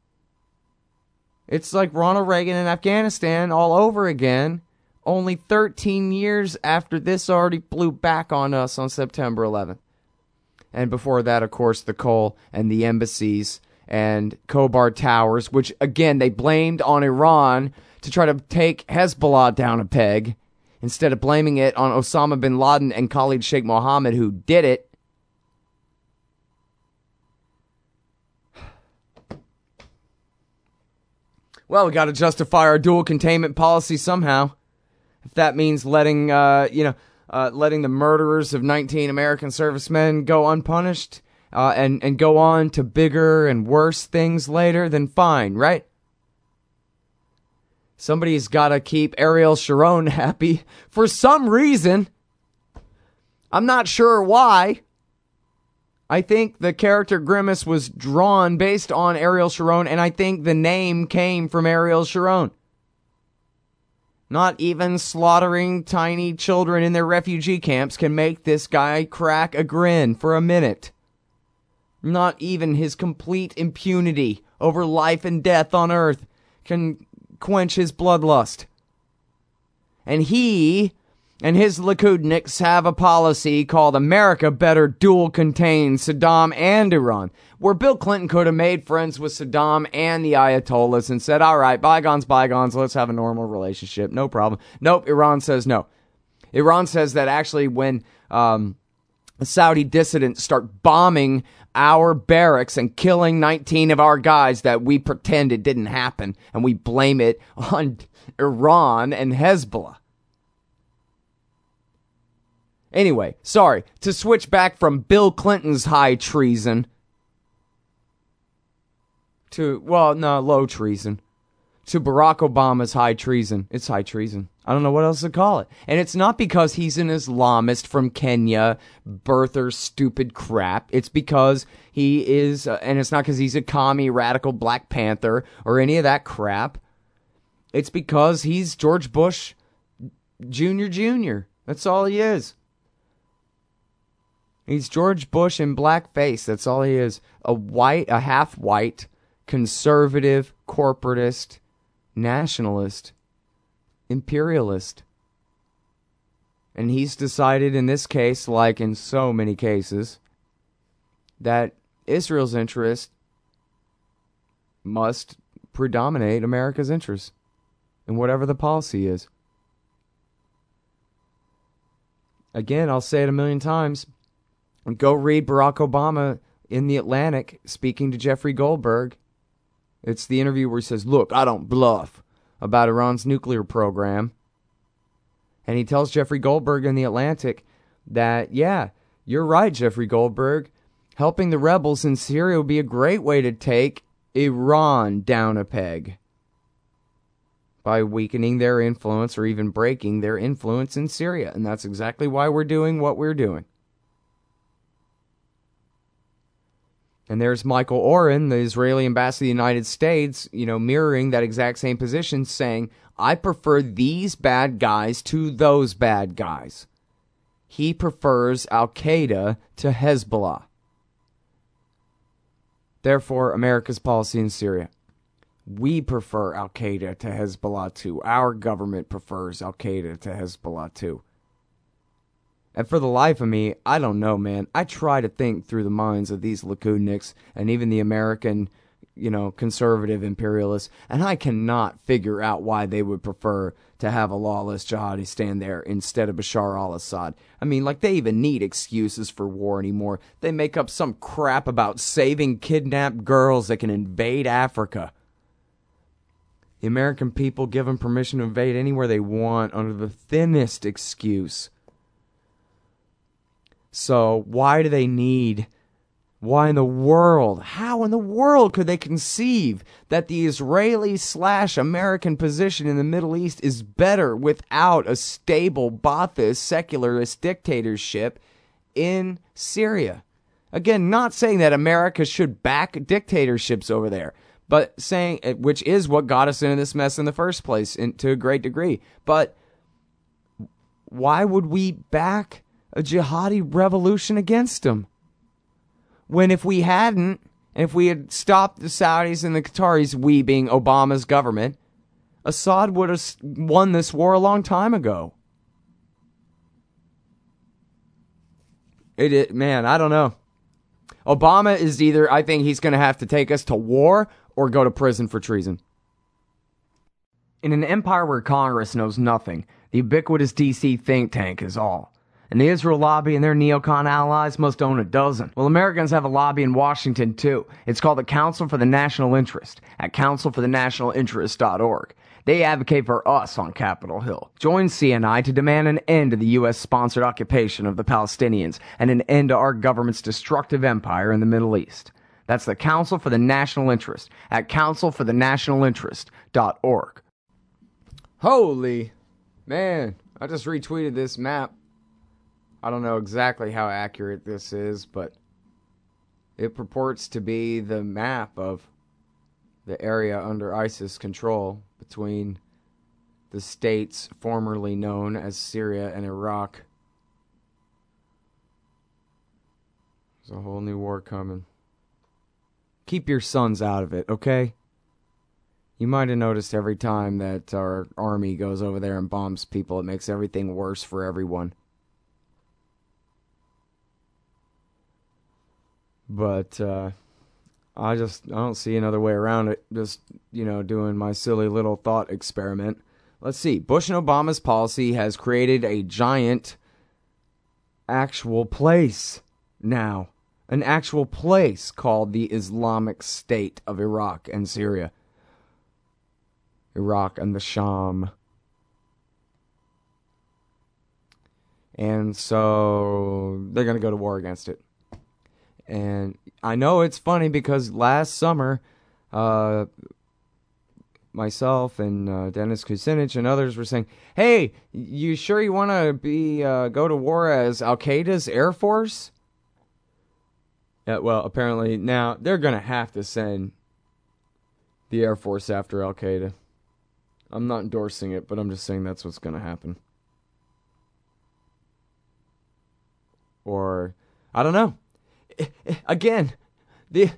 It's like Ronald Reagan in Afghanistan all over again, only 13 years after this already blew back on us on September 11th. And before that, of course, the coal and the embassies and Khobar Towers, which, again, they blamed on Iran to try to take Hezbollah down a peg instead of blaming it on Osama bin Laden and Khalid Sheikh Mohammed, who did it. Well, we got to justify our dual containment policy somehow. If that means letting the murderers of 19 American servicemen go unpunished and go on to bigger and worse things later, then fine, right? Somebody's got to keep Ariel Sharon happy for some reason. I'm not sure why. I think the character Grimace was drawn based on Ariel Sharon, and I think the name came from Ariel Sharon. Not even slaughtering tiny children in their refugee camps can make this guy crack a grin for a minute. Not even his complete impunity over life and death on Earth can quench his bloodlust. And he and his Likudniks have a policy called America Better Dual Contain Saddam and Iran, where Bill Clinton could have made friends with Saddam and the Ayatollahs and said, all right, bygones, bygones, let's have a normal relationship, no problem. Nope, Iran says no. Iran says that actually when Saudi dissidents start bombing our barracks and killing 19 of our guys, that we pretend it didn't happen, and we blame it on Iran and Hezbollah. Anyway, sorry, to switch back from Bill Clinton's high treason to, low treason, to Barack Obama's high treason. It's high treason. I don't know what else to call it. And it's not because he's an Islamist from Kenya, birther stupid crap. It's because he is, and it's not because he's a commie, radical Black Panther or any of that crap. It's because he's George Bush Jr. That's all he is. He's George Bush in blackface. That's all he is. A half-white, conservative, corporatist, nationalist, imperialist. And he's decided in this case, like in so many cases, that Israel's interest must predominate America's interest in whatever the policy is. Again, I'll say it a million times. Go read Barack Obama in The Atlantic speaking to Jeffrey Goldberg. It's the interview where he says, look, I don't bluff about Iran's nuclear program. And he tells Jeffrey Goldberg in The Atlantic that, yeah, you're right, Jeffrey Goldberg. Helping the rebels in Syria would be a great way to take Iran down a peg by weakening their influence or even breaking their influence in Syria. And that's exactly why we're doing what we're doing. And there's Michael Oren, the Israeli ambassador to the United States, mirroring that exact same position, saying, I prefer these bad guys to those bad guys. He prefers Al-Qaeda to Hezbollah. Therefore, America's policy in Syria. We prefer Al-Qaeda to Hezbollah too. Our government prefers Al-Qaeda to Hezbollah too. And for the life of me, I don't know, man. I try to think through the minds of these Likudniks and even the American, conservative imperialists, and I cannot figure out why they would prefer to have a lawless jihadi stand there instead of Bashar al-Assad. I mean, they even need excuses for war anymore. They make up some crap about saving kidnapped girls that can invade Africa. The American people give them permission to invade anywhere they want under the thinnest excuse. So why in the world, how in the world could they conceive that the Israeli/American position in the Middle East is better without a stable Ba'athist secularist dictatorship in Syria? Again, not saying that America should back dictatorships over there, but saying, which is what got us into this mess in the first place to a great degree. But why would we back a jihadi revolution against them? When if we hadn't, and if we had stopped the Saudis and the Qataris, we being Obama's government, Assad would have won this war a long time ago. Man, I don't know. Obama is either, I think he's going to have to take us to war or go to prison for treason. In an empire where Congress knows nothing, The ubiquitous DC think tank is all. And the Israel lobby and their neocon allies must own a dozen. Well, Americans have a lobby in Washington, too. It's called the Council for the National Interest at councilforthenationalinterest.org. They advocate for us on Capitol Hill. Join CNI to demand an end to the U.S.-sponsored occupation of the Palestinians and an end to our government's destructive empire in the Middle East. That's the Council for the National Interest at councilforthenationalinterest.org. Holy man, I just retweeted this map. I don't know exactly how accurate this is, but it purports to be the map of the area under ISIS control between the states formerly known as Syria and Iraq. There's a whole new war coming. Keep your sons out of it, okay? You might have noticed every time that our army goes over there and bombs people, it makes everything worse for everyone. But I don't see another way around it. Just, doing my silly little thought experiment. Let's see. Bush and Obama's policy has created a giant actual place now. An actual place called the Islamic State of Iraq and Syria. Iraq and the Sham. And so they're going to go to war against it. And I know it's funny because last summer, myself and Dennis Kucinich and others were saying, "Hey, you sure you want to go to war as Al-Qaeda's Air Force?" Well, apparently now they're going to have to send the Air Force after Al-Qaeda. I'm not endorsing it, but I'm just saying that's what's going to happen. Or, I don't know. Again, the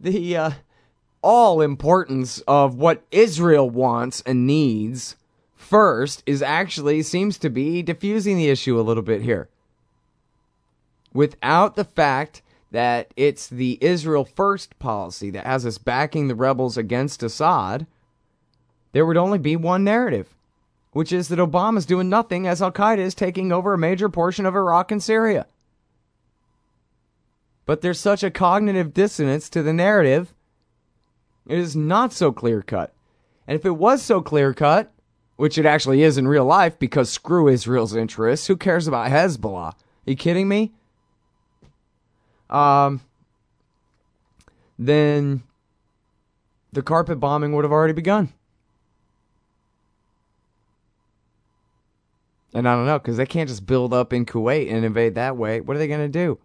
all importance of what Israel wants and needs first seems to be diffusing the issue a little bit here. Without the fact that it's the Israel first policy that has us backing the rebels against Assad, there would only be one narrative, which is that Obama's doing nothing as Al-Qaeda is taking over a major portion of Iraq and Syria. But there's such a cognitive dissonance to the narrative, it is not so clear-cut. And if it was so clear-cut, which it actually is in real life because screw Israel's interests, who cares about Hezbollah? Are you kidding me? Then the carpet bombing would have already begun. And I don't know, because they can't just build up in Kuwait and invade that way. What are they going to do?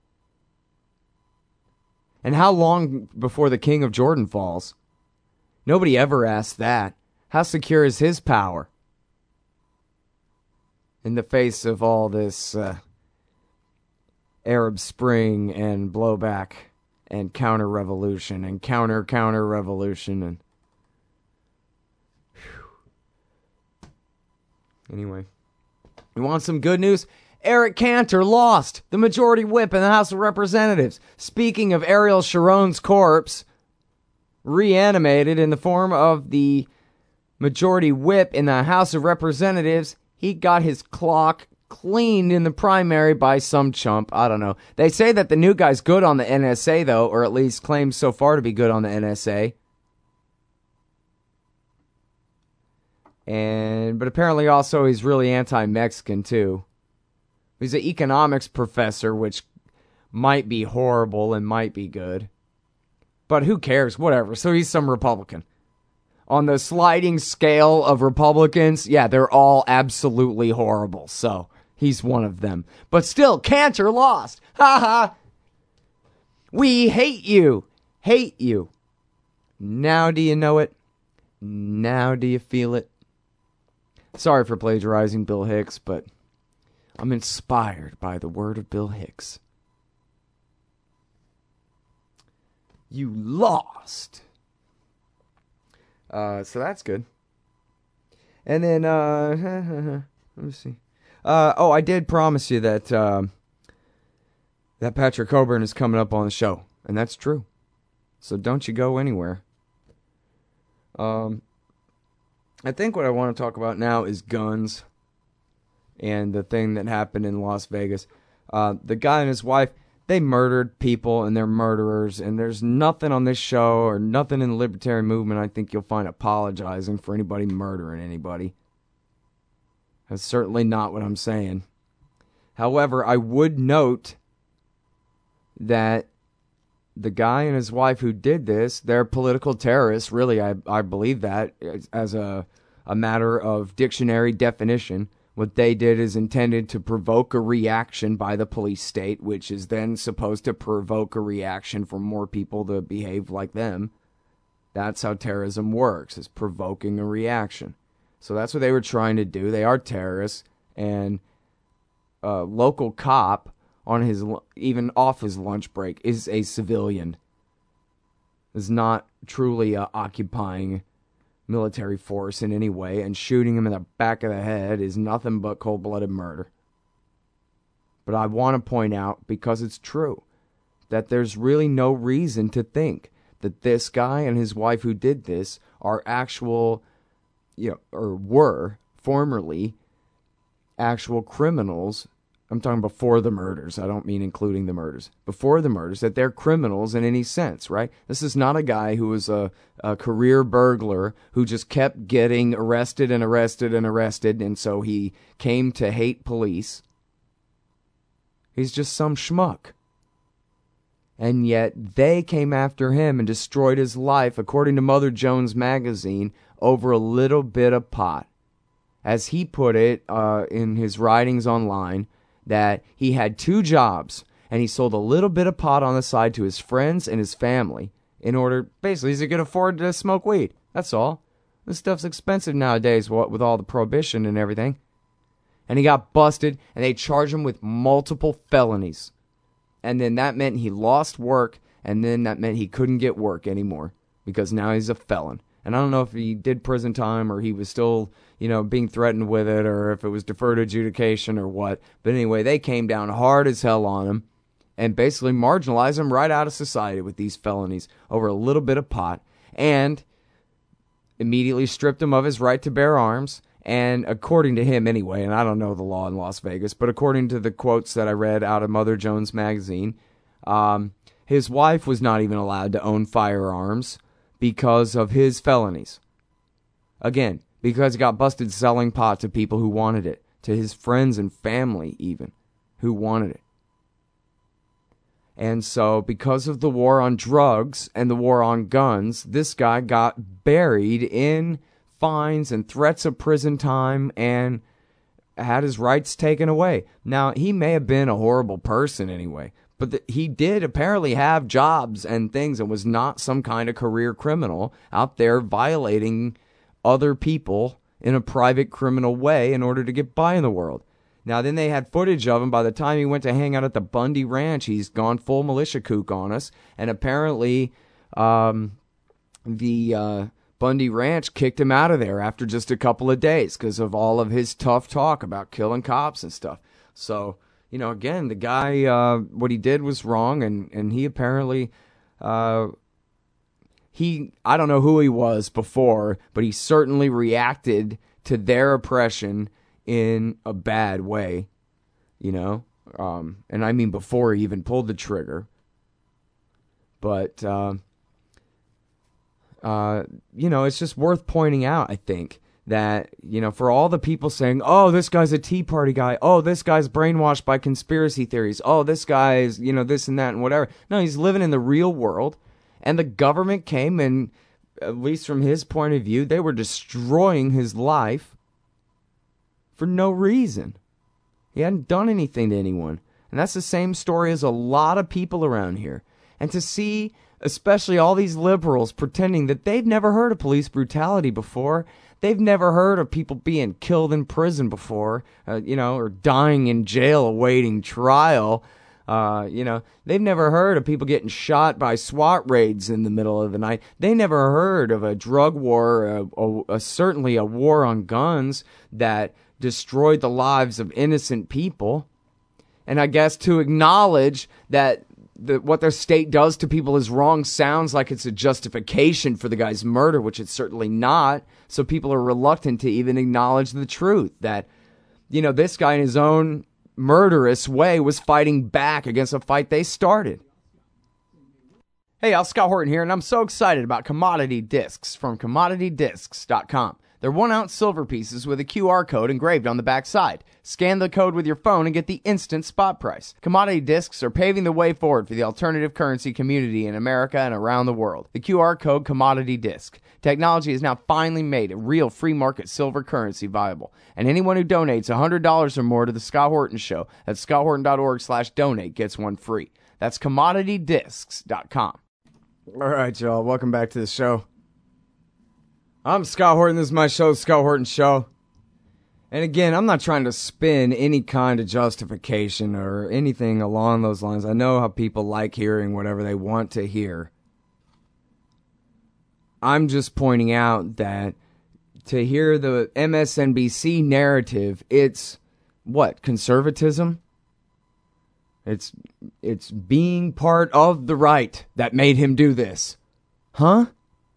And how long before the king of Jordan falls? Nobody ever asked that. How secure is his power? In the face of all this Arab Spring and blowback and counter-revolution and counter-revolution. And anyway, you want some good news? Eric Cantor lost the majority whip in the House of Representatives. Speaking of Ariel Sharon's corpse, reanimated in the form of the majority whip in the House of Representatives, he got his clock cleaned in the primary by some chump. I don't know. They say that the new guy's good on the NSA, though, or at least claims so far to be good on the NSA. But apparently also he's really anti-Mexican, too. He's an economics professor, which might be horrible and might be good. But who cares? Whatever. So he's some Republican. On the sliding scale of Republicans, yeah, they're all absolutely horrible. So he's one of them. But still, Cantor lost. Ha ha. We hate you. Hate you. Now do you know it? Now do you feel it? Sorry for plagiarizing Bill Hicks, but I'm inspired by the word of Bill Hicks. You lost. So that's good. And then, let me see. I did promise you that that Patrick Coburn is coming up on the show, and that's true. So don't you go anywhere. I think what I want to talk about now is guns. and the thing that happened in Las Vegas. The guy and his wife, they murdered people, and they're murderers, and there's nothing on this show or nothing in the libertarian movement I think you'll find apologizing for anybody murdering anybody. That's certainly not what I'm saying. However, I would note that the guy and his wife who did this, they're political terrorists. Really, I believe that as a matter of dictionary definition. What they did is intended to provoke a reaction by the police state, which is then supposed to provoke a reaction from more people to behave like them. That's how terrorism works, is provoking a reaction. So that's what they were trying to do. They are terrorists, and a local cop on his, even off his lunch break, is a civilian. Is not truly occupying military force in any way, and shooting him in the back of the head is nothing but cold-blooded murder. But I want to point out, because it's true, that there's really no reason to think that this guy and his wife who did this are actual, or were formerly actual criminals. I'm talking before the murders. I don't mean including the murders. Before the murders, that they're criminals in any sense, right? This is not a guy who was a career burglar who just kept getting arrested and arrested and arrested, and so he came to hate police. He's just some schmuck. And yet they came after him and destroyed his life, according to Mother Jones magazine, over a little bit of pot. As he put it in his writings online, that he had 2 jobs, and he sold a little bit of pot on the side to his friends and his family in order, basically, he could afford to smoke weed. That's all. This stuff's expensive nowadays, with all the prohibition and everything. And he got busted, and they charged him with multiple felonies. And then that meant he lost work, and then that meant he couldn't get work anymore, because now he's a felon. And I don't know if he did prison time or he was still, being threatened with it, or if it was deferred adjudication or what. But anyway, they came down hard as hell on him and basically marginalized him right out of society with these felonies over a little bit of pot, and immediately stripped him of his right to bear arms. And according to him anyway, and I don't know the law in Las Vegas, but according to the quotes that I read out of Mother Jones magazine, his wife was not even allowed to own firearms because of his felonies. Again, because he got busted selling pot to people who wanted it, to his friends and family even, who wanted it. And so, because of the war on drugs and the war on guns, this guy got buried in fines and threats of prison time and had his rights taken away. Now, he may have been a horrible person anyway, but he did apparently have jobs and things and was not some kind of career criminal out there violating other people in a private criminal way in order to get by in the world. Now, then they had footage of him. By the time he went to hang out at the Bundy Ranch, he's gone full militia kook on us. And apparently the Bundy Ranch kicked him out of there after just a couple of days because of all of his tough talk about killing cops and stuff. So, again, the guy, what he did was wrong, and he apparently, I don't know who he was before, but he certainly reacted to their oppression in a bad way, and I mean before he even pulled the trigger. But, it's just worth pointing out, I think, that, for all the people saying, oh, this guy's a Tea Party guy, oh, this guy's brainwashed by conspiracy theories, oh, this guy's, this and that and whatever. No, he's living in the real world, and the government came and, at least from his point of view, they were destroying his life for no reason. He hadn't done anything to anyone. And that's the same story as a lot of people around here. And to see, especially all these liberals pretending that they've never heard of police brutality before, they've never heard of people being killed in prison before, or dying in jail awaiting trial. They've never heard of people getting shot by SWAT raids in the middle of the night. They never heard of a drug war, certainly a war on guns that destroyed the lives of innocent people. And I guess to acknowledge that what their state does to people is wrong sounds like it's a justification for the guy's murder, which it's certainly not. So people are reluctant to even acknowledge the truth that this guy in his own murderous way was fighting back against a fight they started. Hey, Al, Scott Horton here, and I'm so excited about commodity discs from commoditydiscs.com. They're 1-ounce silver pieces with a QR code engraved on the back side. Scan the code with your phone and get the instant spot price. Commodity discs are paving the way forward for the alternative currency community in America and around the world. The QR code Commodity Disc. Technology has now finally made a real free market silver currency viable. And anyone who donates $100 or more to the Scott Horton Show at scotthorton.org/donate gets one free. That's commoditydiscs.com. All right, y'all. Welcome back to the show. I'm Scott Horton. This is my show, Scott Horton Show. And again, I'm not trying to spin any kind of justification or anything along those lines. I know how people like hearing whatever they want to hear. I'm just pointing out that to hear the MSNBC narrative, it's what? Conservatism? It's being part of the right that made him do this. Huh?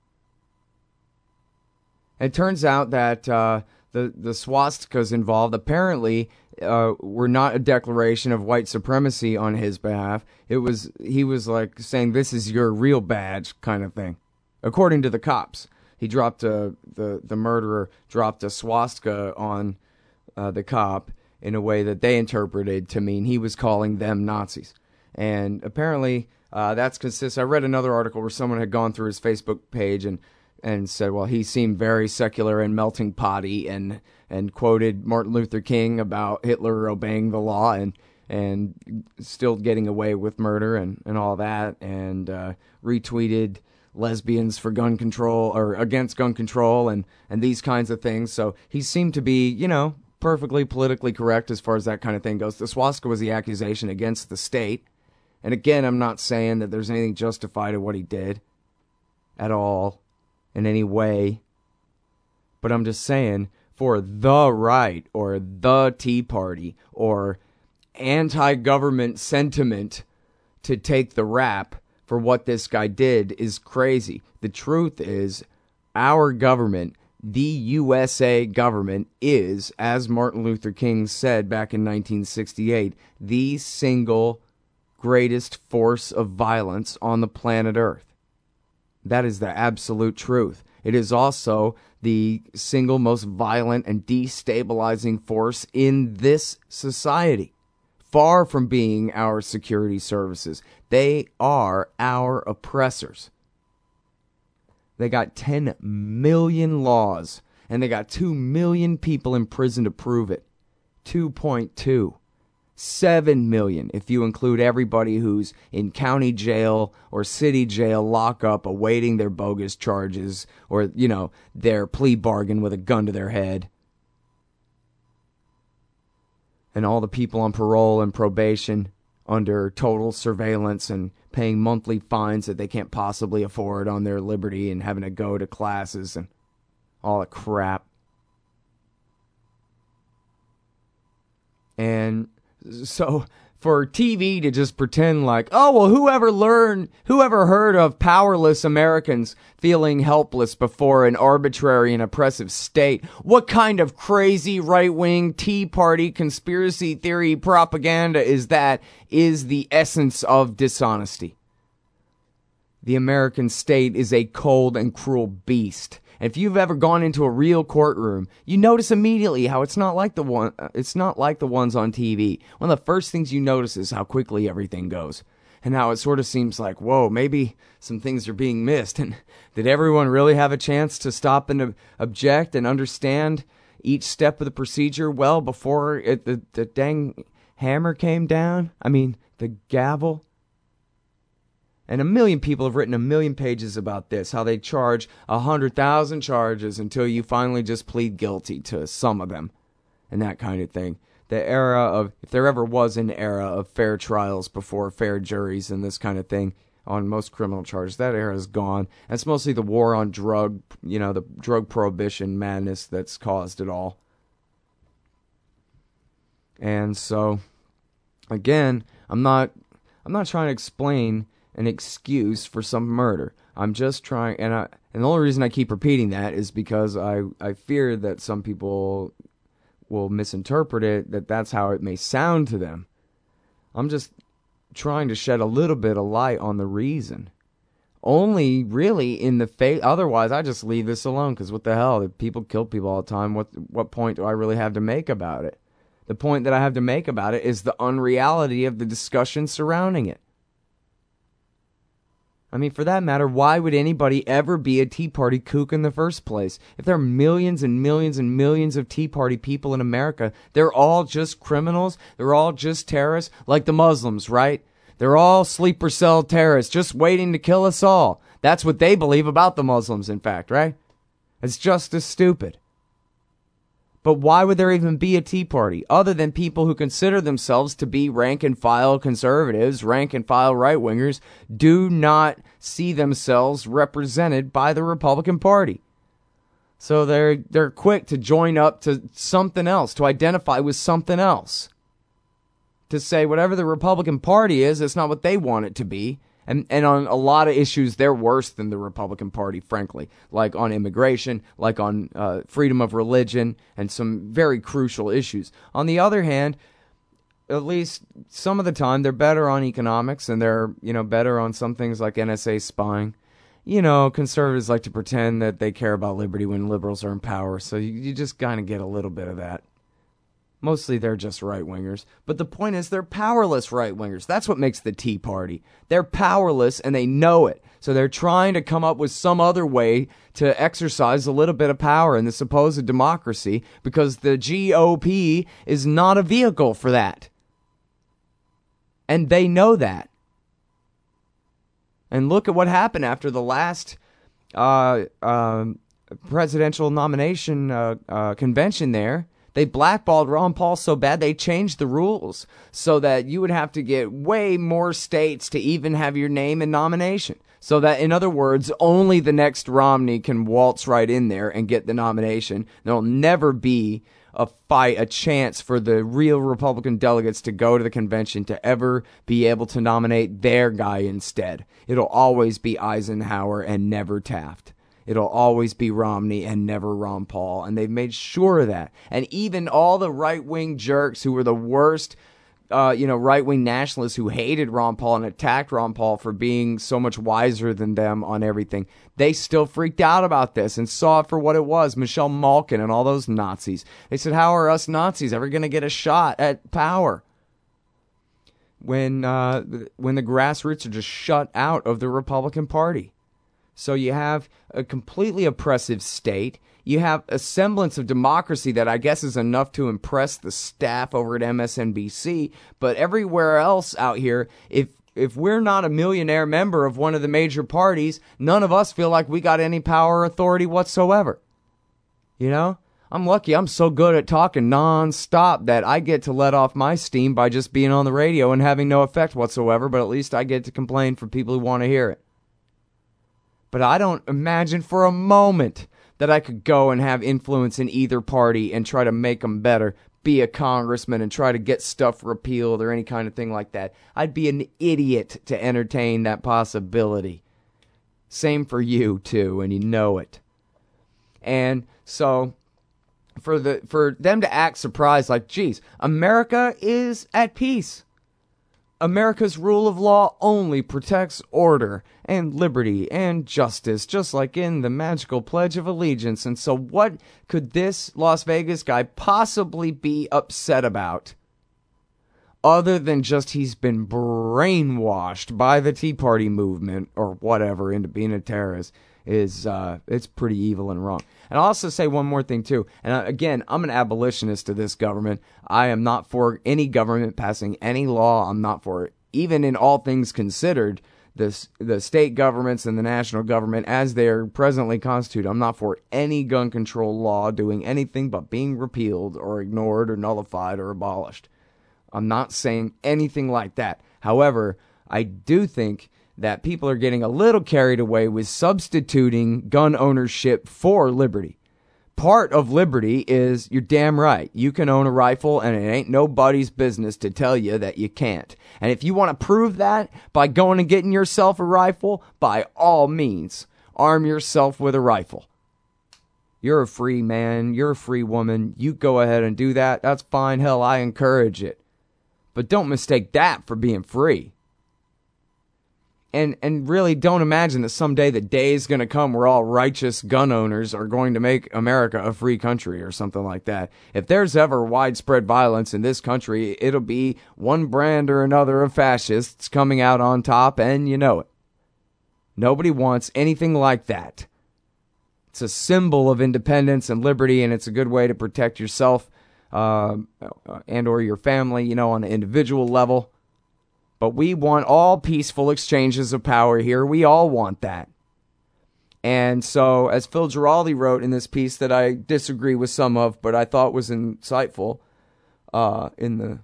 It turns out that the swastikas involved apparently were not a declaration of white supremacy on his behalf. He was like saying, this is your real badge kind of thing. According to the cops, he dropped the murderer dropped a swastika on the cop in a way that they interpreted to mean he was calling them Nazis. And apparently that's consistent. I read another article where someone had gone through his Facebook page and said, well, he seemed very secular and melting potty, and quoted Martin Luther King about Hitler obeying the law and still getting away with murder and all that, and retweeted lesbians for gun control or against gun control and these kinds of things. So he seemed to be, perfectly politically correct as far as that kind of thing goes. The swastika was the accusation against the state. And again, I'm not saying that there's anything justified in what he did at all in any way. But I'm just saying, for the right or the Tea Party or anti-government sentiment to take the rap for what this guy did is crazy. The truth is, our government, the USA government, is, as Martin Luther King said back in 1968, the single greatest force of violence on the planet Earth. That is the absolute truth. It is also the single most violent and destabilizing force in this society. Far from being our security services. They are our oppressors. They got 10 million laws, and they got 2 million people in prison to prove it. 2.2. 7 million if you include everybody who's in county jail or city jail lockup awaiting their bogus charges or, their plea bargain with a gun to their head. And all the people on parole and probation under total surveillance and paying monthly fines that they can't possibly afford on their liberty and having to go to classes and all the crap. And so for TV to just pretend like, oh, well, whoever heard of powerless Americans feeling helpless before an arbitrary and oppressive state? What kind of crazy right-wing Tea Party conspiracy theory propaganda is that? Is the essence of dishonesty. The American state is a cold and cruel beast. And if you've ever gone into a real courtroom, you notice immediately how it's not like the ones on TV. One of the first things you notice is how quickly everything goes. And how it sort of seems like, whoa, maybe some things are being missed. And did everyone really have a chance to stop and object and understand each step of the procedure well before the dang hammer came down? I mean, the gavel. And 1 million people have written 1 million pages about this, how they charge 100,000 charges until you finally just plead guilty to some of them, and that kind of thing. The era of, if there ever was an era of fair trials before fair juries and this kind of thing on most criminal charges, that era is gone. And it's mostly the war on the drug prohibition madness that's caused it all. And so, again, I'm not trying to explain an excuse for some murder. I'm just trying, and the only reason I keep repeating that is because I fear that some people will misinterpret it, that's how it may sound to them. I'm just trying to shed a little bit of light on the reason. Only really in the face. Otherwise, I just leave this alone, because what the hell? If people kill people all the time, what point do I really have to make about it? The point that I have to make about it is the unreality of the discussion surrounding it. I mean, for that matter, why would anybody ever be a Tea Party kook in the first place? If there are millions and millions and millions of Tea Party people in America, they're all just criminals, they're all just terrorists, like the Muslims, right? They're all sleeper cell terrorists just waiting to kill us all. That's what they believe about the Muslims, in fact, right? It's just as stupid. But why would there even be a Tea Party other than people who consider themselves to be rank-and-file conservatives, rank-and-file right-wingers, do not see themselves represented by the Republican Party? So they're quick to join up to something else, to identify with something else, to say whatever the Republican Party is, it's not what they want it to be. And on a lot of issues, they're worse than the Republican Party, frankly, like on immigration, like on freedom of religion, and some very crucial issues. On the other hand, at least some of the time, they're better on economics, and they're, better on some things like NSA spying. Conservatives like to pretend that they care about liberty when liberals are in power, so you just kind of get a little bit of that. Mostly they're just right-wingers. But the point is they're powerless right-wingers. That's what makes the Tea Party. They're powerless and they know it. So they're trying to come up with some other way to exercise a little bit of power in the supposed democracy, because the GOP is not a vehicle for that. And they know that. And look at what happened after the last presidential nomination convention there. They blackballed Ron Paul so bad they changed the rules so that you would have to get way more states to even have your name in nomination. So that, in other words, only the next Romney can waltz right in there and get the nomination. There'll never be a chance for the real Republican delegates to go to the convention to ever be able to nominate their guy instead. It'll always be Eisenhower and never Taft. It'll always be Romney and never Ron Paul. And they've made sure of that. And even all the right-wing jerks who were the worst, right-wing nationalists who hated Ron Paul and attacked Ron Paul for being so much wiser than them on everything, they still freaked out about this and saw it for what it was. Michelle Malkin and all those Nazis. They said, how are us Nazis ever going to get a shot at power? When the grassroots are just shut out of the Republican Party. So you have a completely oppressive state. You have a semblance of democracy that I guess is enough to impress the staff over at MSNBC. But everywhere else out here, if we're not a millionaire member of one of the major parties, none of us feel like we got any power or authority whatsoever. I'm lucky I'm so good at talking nonstop that I get to let off my steam by just being on the radio and having no effect whatsoever. But at least I get to complain for people who want to hear it. But I don't imagine for a moment that I could go and have influence in either party and try to make them better, be a congressman and try to get stuff repealed or any kind of thing like that. I'd be an idiot to entertain that possibility. Same for you, too, and you know it. And so for them to act surprised like, geez, America is at peace. America's rule of law only protects order and liberty and justice, just like in the magical Pledge of Allegiance. And so what could this Las Vegas guy possibly be upset about other than just he's been brainwashed by the Tea Party movement or whatever into being a terrorist? It's pretty evil and wrong. And I'll also say one more thing, too. And again, I'm an abolitionist to this government. I am not for any government passing any law. I'm not for it. Even in all things considered, the state governments and the national government, as they are presently constituted, I'm not for any gun control law doing anything but being repealed or ignored or nullified or abolished. I'm not saying anything like that. However, I do think that people are getting a little carried away with substituting gun ownership for liberty. Part of liberty is, you're damn right, you can own a rifle and it ain't nobody's business to tell you that you can't. And if you want to prove that by going and getting yourself a rifle, by all means, arm yourself with a rifle. You're a free man. You're a free woman. You go ahead and do that. That's fine. Hell, I encourage it. But don't mistake that for being free. And really don't imagine that someday the day is going to come where all righteous gun owners are going to make America a free country or something like that. If there's ever widespread violence in this country, it'll be one brand or another of fascists coming out on top, and you know it. Nobody wants anything like that. It's a symbol of independence and liberty, and it's a good way to protect yourself and or your family, you know, on an individual level. But we want all peaceful exchanges of power here. We all want that. And so, as Phil Giraldi wrote in this piece that I disagree with some of, but I thought was insightful in the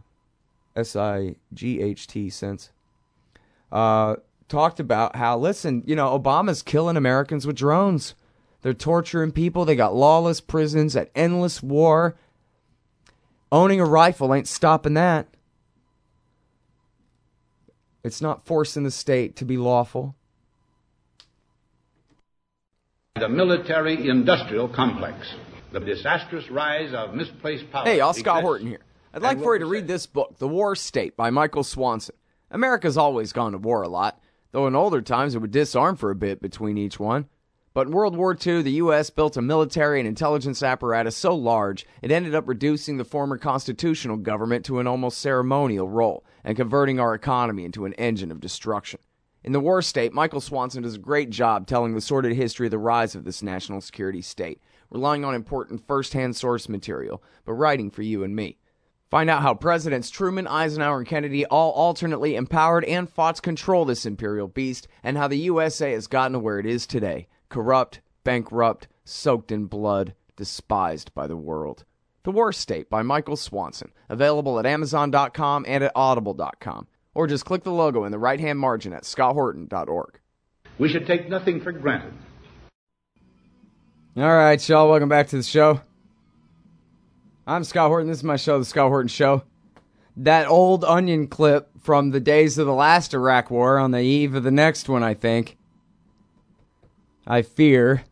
SIGHT sense, talked about how, listen, you know, Obama's killing Americans with drones. They're torturing people. They got lawless prisons, at endless war. Owning a rifle ain't stopping that. It's not forcing the state to be lawful. The military-industrial complex. The disastrous rise of misplaced power. Hey, y'all, Scott Horton here. I'd like for you to read this book, The War State, by Michael Swanson. America's always gone to war a lot, though in older times it would disarm for a bit between each one. But in World War II, the U.S. built a military and intelligence apparatus so large, it ended up reducing the former constitutional government to an almost ceremonial role and converting our economy into an engine of destruction. In The War State, Michael Swanson does a great job telling the sordid history of the rise of this national security state, relying on important first-hand source material, but writing for you and me. Find out how Presidents Truman, Eisenhower, and Kennedy all alternately empowered and fought to control this imperial beast, and how the USA has gotten to where it is today. Corrupt, bankrupt, soaked in blood, despised by the world. The War State by Michael Swanson. Available at Amazon.com and at Audible.com. Or just click the logo in the right-hand margin at ScottHorton.org. We should take nothing for granted. All right, y'all. Welcome back to the show. I'm Scott Horton. This is my show, The Scott Horton Show. That old Onion clip from the days of the last Iraq War on the eve of the next one, I think. I fear.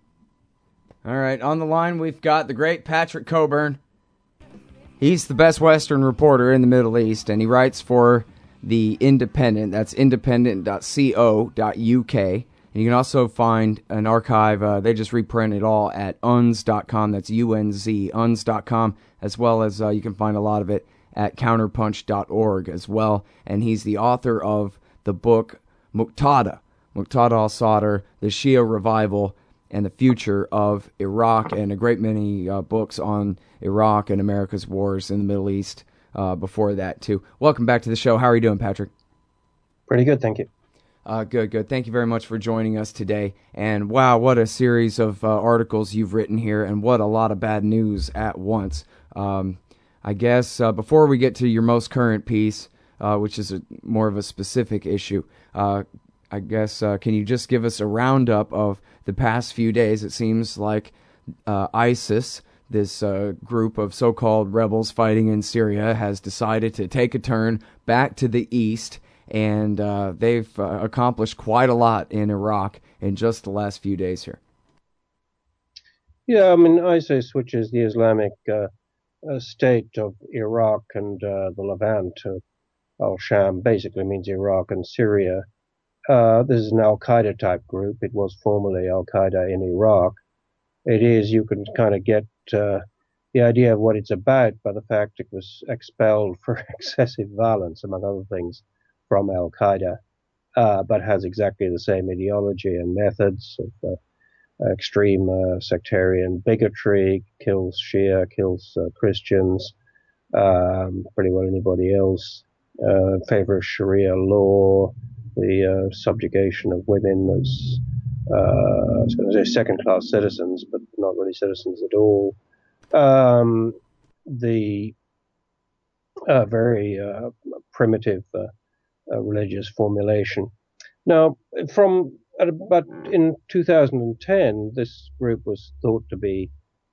All right, on the line we've got the great Patrick Coburn. He's the best Western reporter in the Middle East, and he writes for The Independent. That's independent.co.uk. And you can also find an archive. They just reprint it all at unz.com. That's UNZ, unz.com, as well as you can find a lot of it at counterpunch.org as well. And he's the author of the book Muqtada al-Sadr, The Shia Revival, and the Future of Iraq, and a great many books on Iraq and America's wars in the Middle East before that, too. Welcome back to the show. How are you doing, Patrick? Pretty good, thank you. Good. Thank you very much for joining us today. And wow, what a series of articles you've written here, and what a lot of bad news at once. I guess before we get to your most current piece, which is more of a specific issue, I guess, can you just give us a roundup of the past few days? It seems like ISIS, this group of so-called rebels fighting in Syria, has decided to take a turn back to the east, and they've accomplished quite a lot in Iraq in just the last few days here. Yeah, I mean, ISIS, which is the Islamic state of Iraq and the Levant, al-Sham, basically means Iraq and Syria. This is an al-Qaeda type group. It was formerly al-Qaeda in Iraq. It is, you can kind of get the idea of what it's about by the fact it was expelled for excessive violence, among other things, from al-Qaeda, but has exactly the same ideology and methods of extreme sectarian bigotry, kills Shia, kills Christians, pretty well anybody else, favors Sharia law, the subjugation of women as, I was going to say second-class citizens, but not really citizens at all. The very primitive religious formulation. Now, but in 2010, this group was thought to be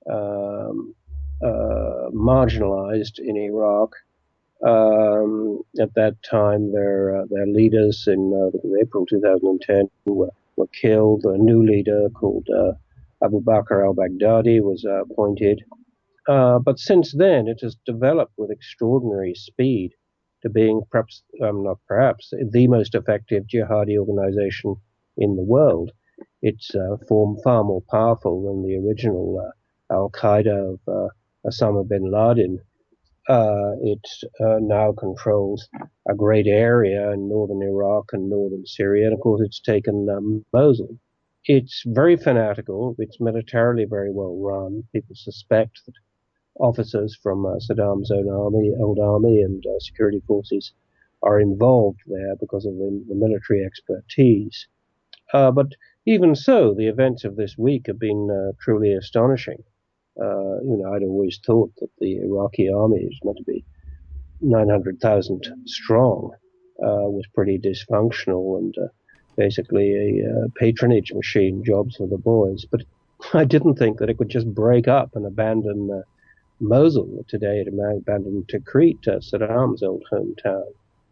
marginalized in Iraq. At that time, their leaders in April 2010 were killed. A new leader called Abu Bakr al-Baghdadi was appointed. But since then, it has developed with extraordinary speed to being not perhaps, the most effective jihadi organization in the world. It's form far more powerful than the original Al-Qaeda of Osama bin Laden. It now controls a great area in northern Iraq and northern Syria, and of course it's taken Mosul. It's very fanatical. It's militarily very well run. People suspect that officers from Saddam's old army and security forces are involved there because of the military expertise. But even so, the events of this week have been truly astonishing. I'd always thought that the Iraqi army is meant to be 900,000 strong, was pretty dysfunctional and basically a patronage machine, jobs for the boys. But I didn't think that it could just break up and abandon Mosul. Today it abandoned Tikrit, Saddam's old hometown.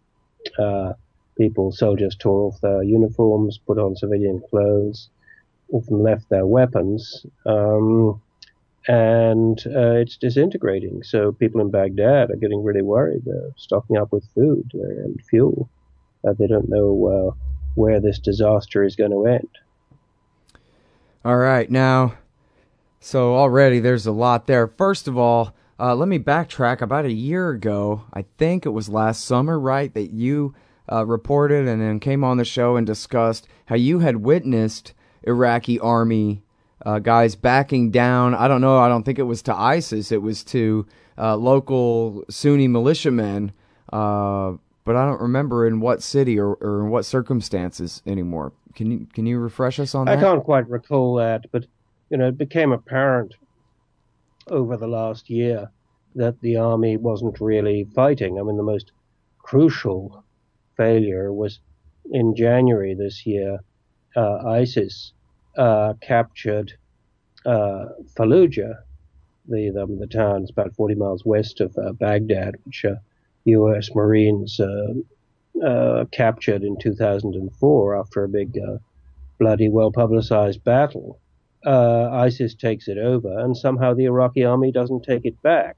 Soldiers tore off their uniforms, put on civilian clothes, often left their weapons, and it's disintegrating. So people in Baghdad are getting really worried. They're stocking up with food and fuel. They don't know where this disaster is going to end. All right, now, so already there's a lot there. First of all, let me backtrack. About a year ago, I think it was last summer, right, that you reported and then came on the show and discussed how you had witnessed Iraqi army guys backing down. I don't know. I don't think it was to ISIS. It was to local Sunni militiamen, but I don't remember in what city or in what circumstances anymore. Can you refresh us on that? I can't quite recall that, but it became apparent over the last year that the army wasn't really fighting. I mean, the most crucial failure was in January this year. ISIS captured Fallujah, the town is about 40 miles west of Baghdad, which U.S. Marines captured in 2004 after a big, bloody, well-publicized battle. ISIS takes it over, and somehow the Iraqi army doesn't take it back.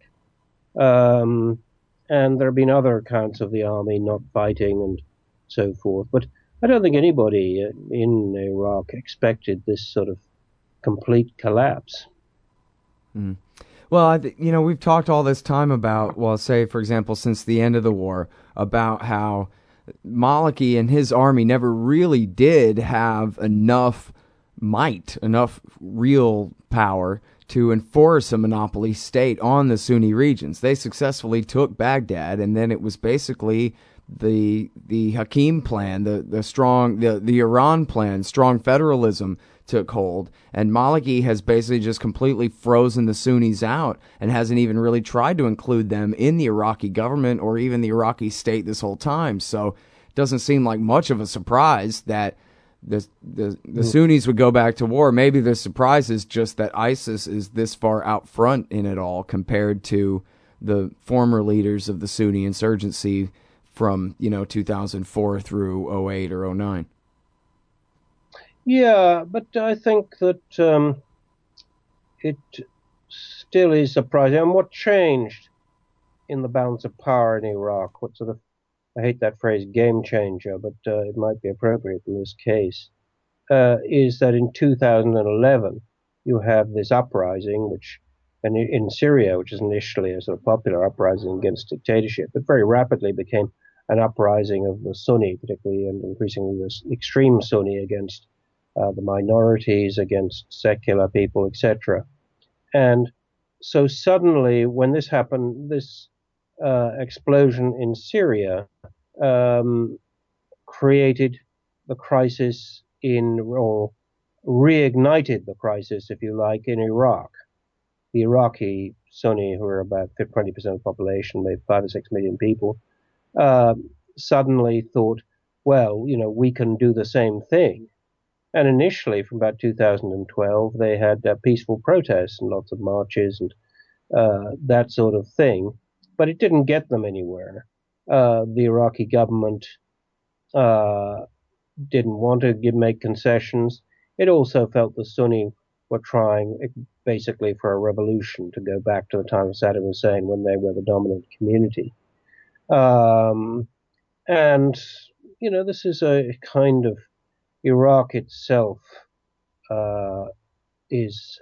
And there have been other accounts of the army not fighting and so forth. But I don't think anybody in Iraq expected this sort of complete collapse. Mm. Well, we've talked all this time about, well, say, for example, since the end of the war, about how Maliki and his army never really did have enough might, enough real power to enforce a monopoly state on the Sunni regions. They successfully took Baghdad, and then it was basically the Hakim plan, the Iran plan, strong federalism took hold, and Maliki has basically just completely frozen the Sunnis out and hasn't even really tried to include them in the Iraqi government or even the Iraqi state this whole time. So it doesn't seem like much of a surprise that the Sunnis would go back to war. Maybe the surprise is just that ISIS is this far out front in it all compared to the former leaders of the Sunni insurgency from 2004 through 2008 or 2009. Yeah, but I think that it still is surprising. And what changed in the balance of power in Iraq, what sort of, I hate that phrase, game changer, but it might be appropriate in this case, is that in 2011 you have this uprising, and in Syria, which is initially a sort of popular uprising against dictatorship, but very rapidly became an uprising of the Sunni, particularly, and increasingly the extreme Sunni against the minorities, against secular people, etc. And so suddenly, when this happened, this explosion in Syria created the crisis or reignited the crisis, if you like, in Iraq. The Iraqi Sunni, who are about 20% of the population, maybe 5 or 6 million people, suddenly thought, well, we can do the same thing. And initially, from about 2012, they had peaceful protests and lots of marches and that sort of thing. But it didn't get them anywhere. The Iraqi government didn't want to make concessions. It also felt the Sunni were trying basically for a revolution, to go back to the time of Saddam Hussein when they were the dominant community. And, this is a kind of, Iraq itself is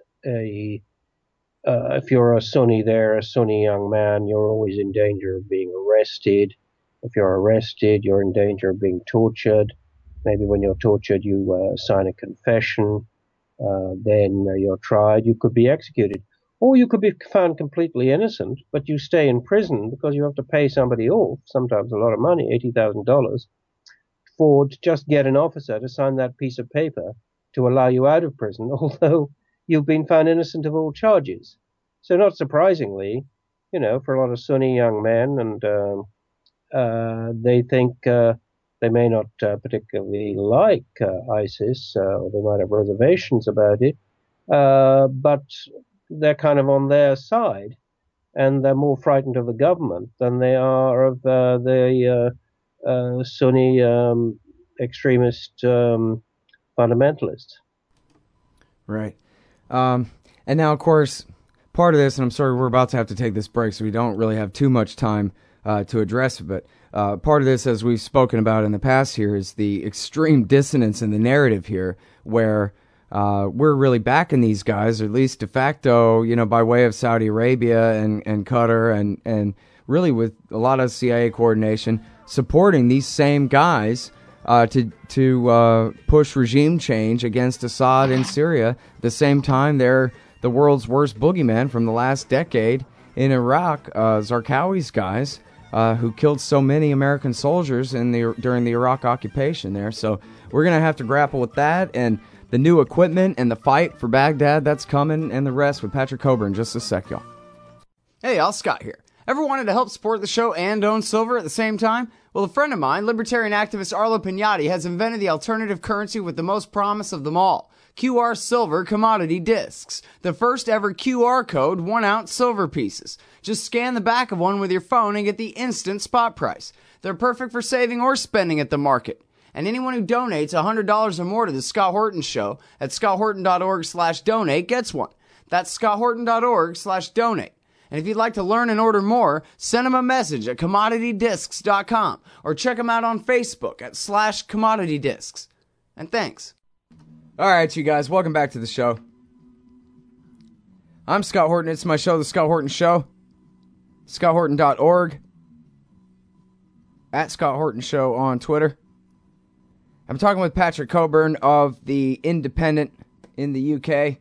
if you're a Sunni there, a Sunni young man, you're always in danger of being arrested. If you're arrested, you're in danger of being tortured. Maybe when you're tortured, you sign a confession. Then you're tried. You could be executed. Or you could be found completely innocent, but you stay in prison because you have to pay somebody off, sometimes a lot of money, $80,000, to just get an officer to sign that piece of paper to allow you out of prison, although you've been found innocent of all charges. So not surprisingly, for a lot of Sunni young men, and they think they may not particularly like ISIS, or they might have reservations about it, but they're kind of on their side, and they're more frightened of the government than they are of the Sunni extremist fundamentalists. Right. And now, of course, part of this, and I'm sorry we're about to have to take this break, so we don't really have too much time to address it, but part of this, as we've spoken about in the past here, is the extreme dissonance in the narrative here, where we're really backing these guys, or at least de facto, by way of Saudi Arabia and Qatar, and really with a lot of CIA coordination, supporting these same guys to push regime change against Assad in Syria. At the same time, they're the world's worst boogeyman from the last decade in Iraq, Zarqawi's guys, who killed so many American soldiers during the Iraq occupation there. So we're going to have to grapple with that and the new equipment and the fight for Baghdad that's coming, and the rest with Patrick Coburn in just a sec, y'all. Hey, y'all, Scott here. Ever wanted to help support the show and own silver at the same time? Well, a friend of mine, libertarian activist Arlo Pignati, has invented the alternative currency with the most promise of them all. QR Silver Commodity Discs. The first ever QR code 1-ounce silver pieces. Just scan the back of one with your phone and get the instant spot price. They're perfect for saving or spending at the market. And anyone who donates $100 or more to the Scott Horton Show at scotthorton.org/donate gets one. That's scotthorton.org/donate. And if you'd like to learn and order more, send them a message at commoditydiscs.com or check them out on Facebook at /commoditydiscs. And thanks. All right, you guys, welcome back to the show. I'm Scott Horton. It's my show, The Scott Horton Show. scotthorton.org. At Scott Horton Show on Twitter. I'm talking with Patrick Coburn of The Independent in the UK.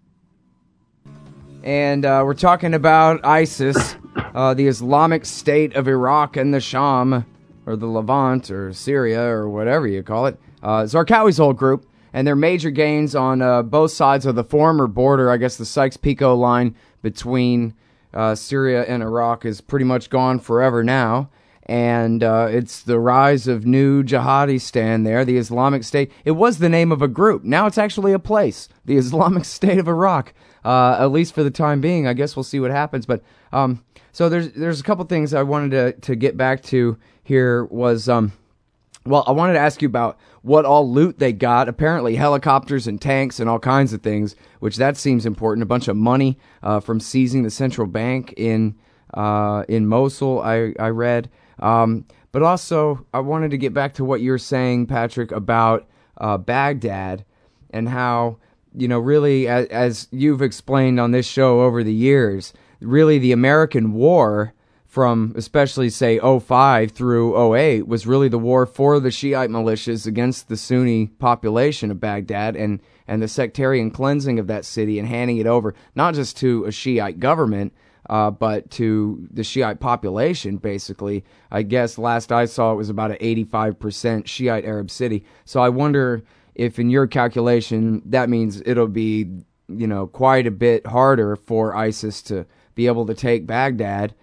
And we're talking about ISIS, the Islamic State of Iraq and the Sham, or the Levant, or Syria, or whatever you call it. Zarqawi's old group, and their major gains on both sides of the former border. I guess the Sykes-Picot line between Syria and Iraq is pretty much gone forever now. And it's the rise of new jihadistan there, the Islamic State. It was the name of a group. Now it's actually a place, the Islamic State of Iraq, at least for the time being. I guess we'll see what happens. But so there's a couple things I wanted to get back to here was, I wanted to ask you about what all loot they got. Apparently helicopters and tanks and all kinds of things, which that seems important. A bunch of money from seizing the central bank in Mosul, I read. But also, I wanted to get back to what you were saying, Patrick, about Baghdad and how, really, as you've explained on this show over the years, really the American war from especially, say, 2005 through 2008 was really the war for the Shiite militias against the Sunni population of Baghdad and the sectarian cleansing of that city and handing it over, not just to a Shiite government, but to the Shiite population, basically. I guess last I saw it was about an 85% Shiite Arab city. So I wonder if in your calculation that means it'll be, quite a bit harder for ISIS to be able to take Baghdad,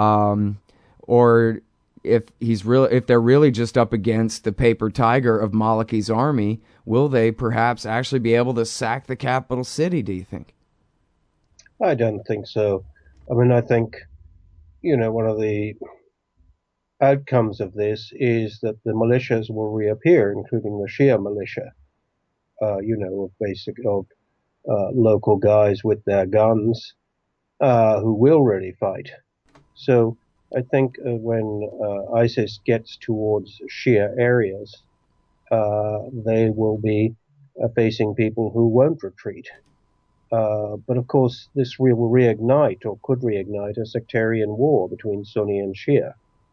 or if they're really just up against the paper tiger of Maliki's army, will they perhaps actually be able to sack the capital city, do you think? I don't think so. I mean, I think, one of the outcomes of this is that the militias will reappear, including the Shia militia, local guys with their guns who will really fight. So I think when ISIS gets towards Shia areas, they will be facing people who won't retreat. But of course, this will reignite or could reignite a sectarian war between Sunni and Shia.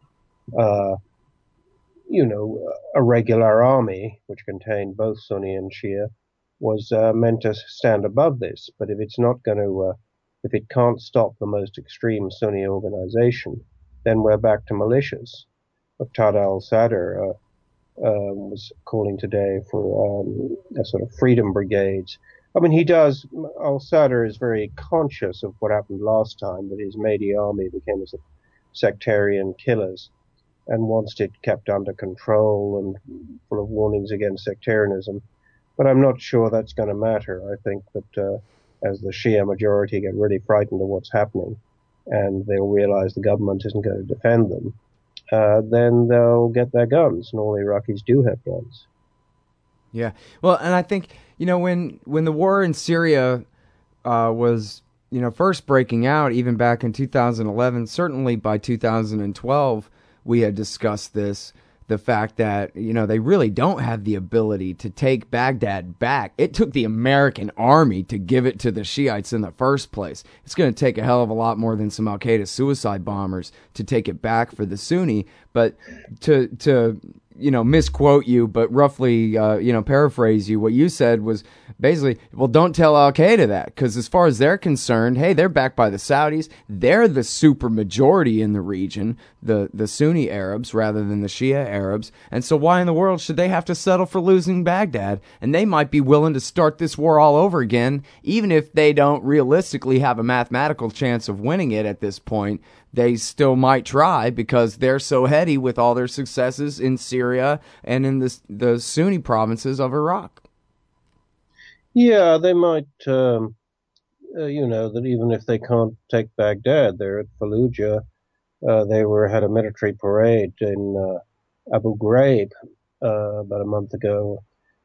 A regular army, which contained both Sunni and Shia, was meant to stand above this. But if it's not going to, if it can't stop the most extreme Sunni organization, then we're back to militias. Muqtada al-Sadr was calling today for a sort of freedom brigades. I mean, al-Sadr is very conscious of what happened last time, that his Mahdi army became a sectarian killers, and wants it kept under control and full of warnings against sectarianism. But I'm not sure that's going to matter. I think that as the Shia majority get really frightened of what's happening, and they'll realize the government isn't going to defend them, then they'll get their guns, and all Iraqis do have guns. Yeah, well, and I think, when the war in Syria was, first breaking out, even back in 2011, certainly by 2012, we had discussed this, the fact that, they really don't have the ability to take Baghdad back. It took the American army to give it to the Shiites in the first place. It's going to take a hell of a lot more than some Al-Qaeda suicide bombers to take it back for the Sunni. But to misquote you, but roughly, paraphrase you, what you said was basically, well, don't tell Al-Qaeda that, because as far as they're concerned, hey, they're backed by the Saudis. They're the super majority in the region, the Sunni Arabs rather than the Shia Arabs. And so why in the world should they have to settle for losing Baghdad? And they might be willing to start this war all over again, even if they don't realistically have a mathematical chance of winning it at this point. They still might try because they're so heady with all their successes in Syria and in the Sunni provinces of Iraq. Yeah, they might, that even if they can't take Baghdad, they're at Fallujah. They had a military parade in Abu Ghraib about a month ago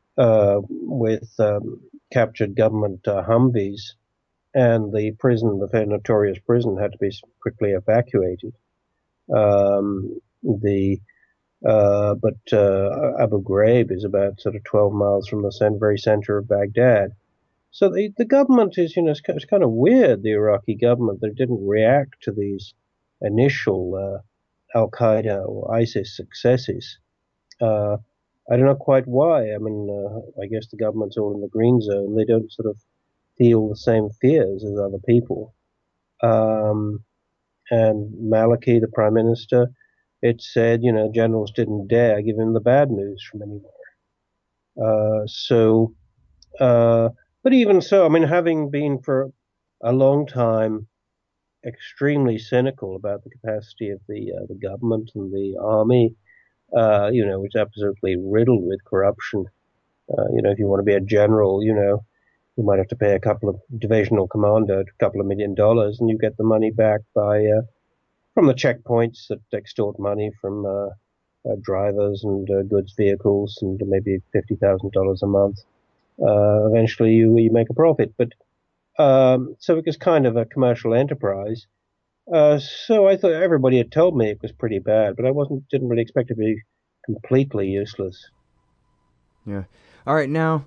with captured government Humvees. And the prison, the fairly notorious prison, had to be quickly evacuated. But Abu Ghraib is about sort of 12 miles from the very center of Baghdad. So the government is, it's kind of weird, the Iraqi government, that it didn't react to these initial Al-Qaeda or ISIS successes. I don't know quite why. I mean, I guess the government's all in the green zone. They don't sort of feel the same fears as other people. And Maliki, the prime minister, it said, generals didn't dare give him the bad news from anywhere. But even so, I mean, having been for a long time extremely cynical about the capacity of the government and the army, which is absolutely riddled with corruption. If you want to be a general, you might have to pay a couple of divisional commander a couple of $1 million, and you get the money back from the checkpoints that extort money from drivers and goods vehicles, and maybe $50,000 a month. Eventually, you make a profit, but so it was kind of a commercial enterprise. So I thought everybody had told me it was pretty bad, but I didn't really expect it to be completely useless. Yeah. All right, now.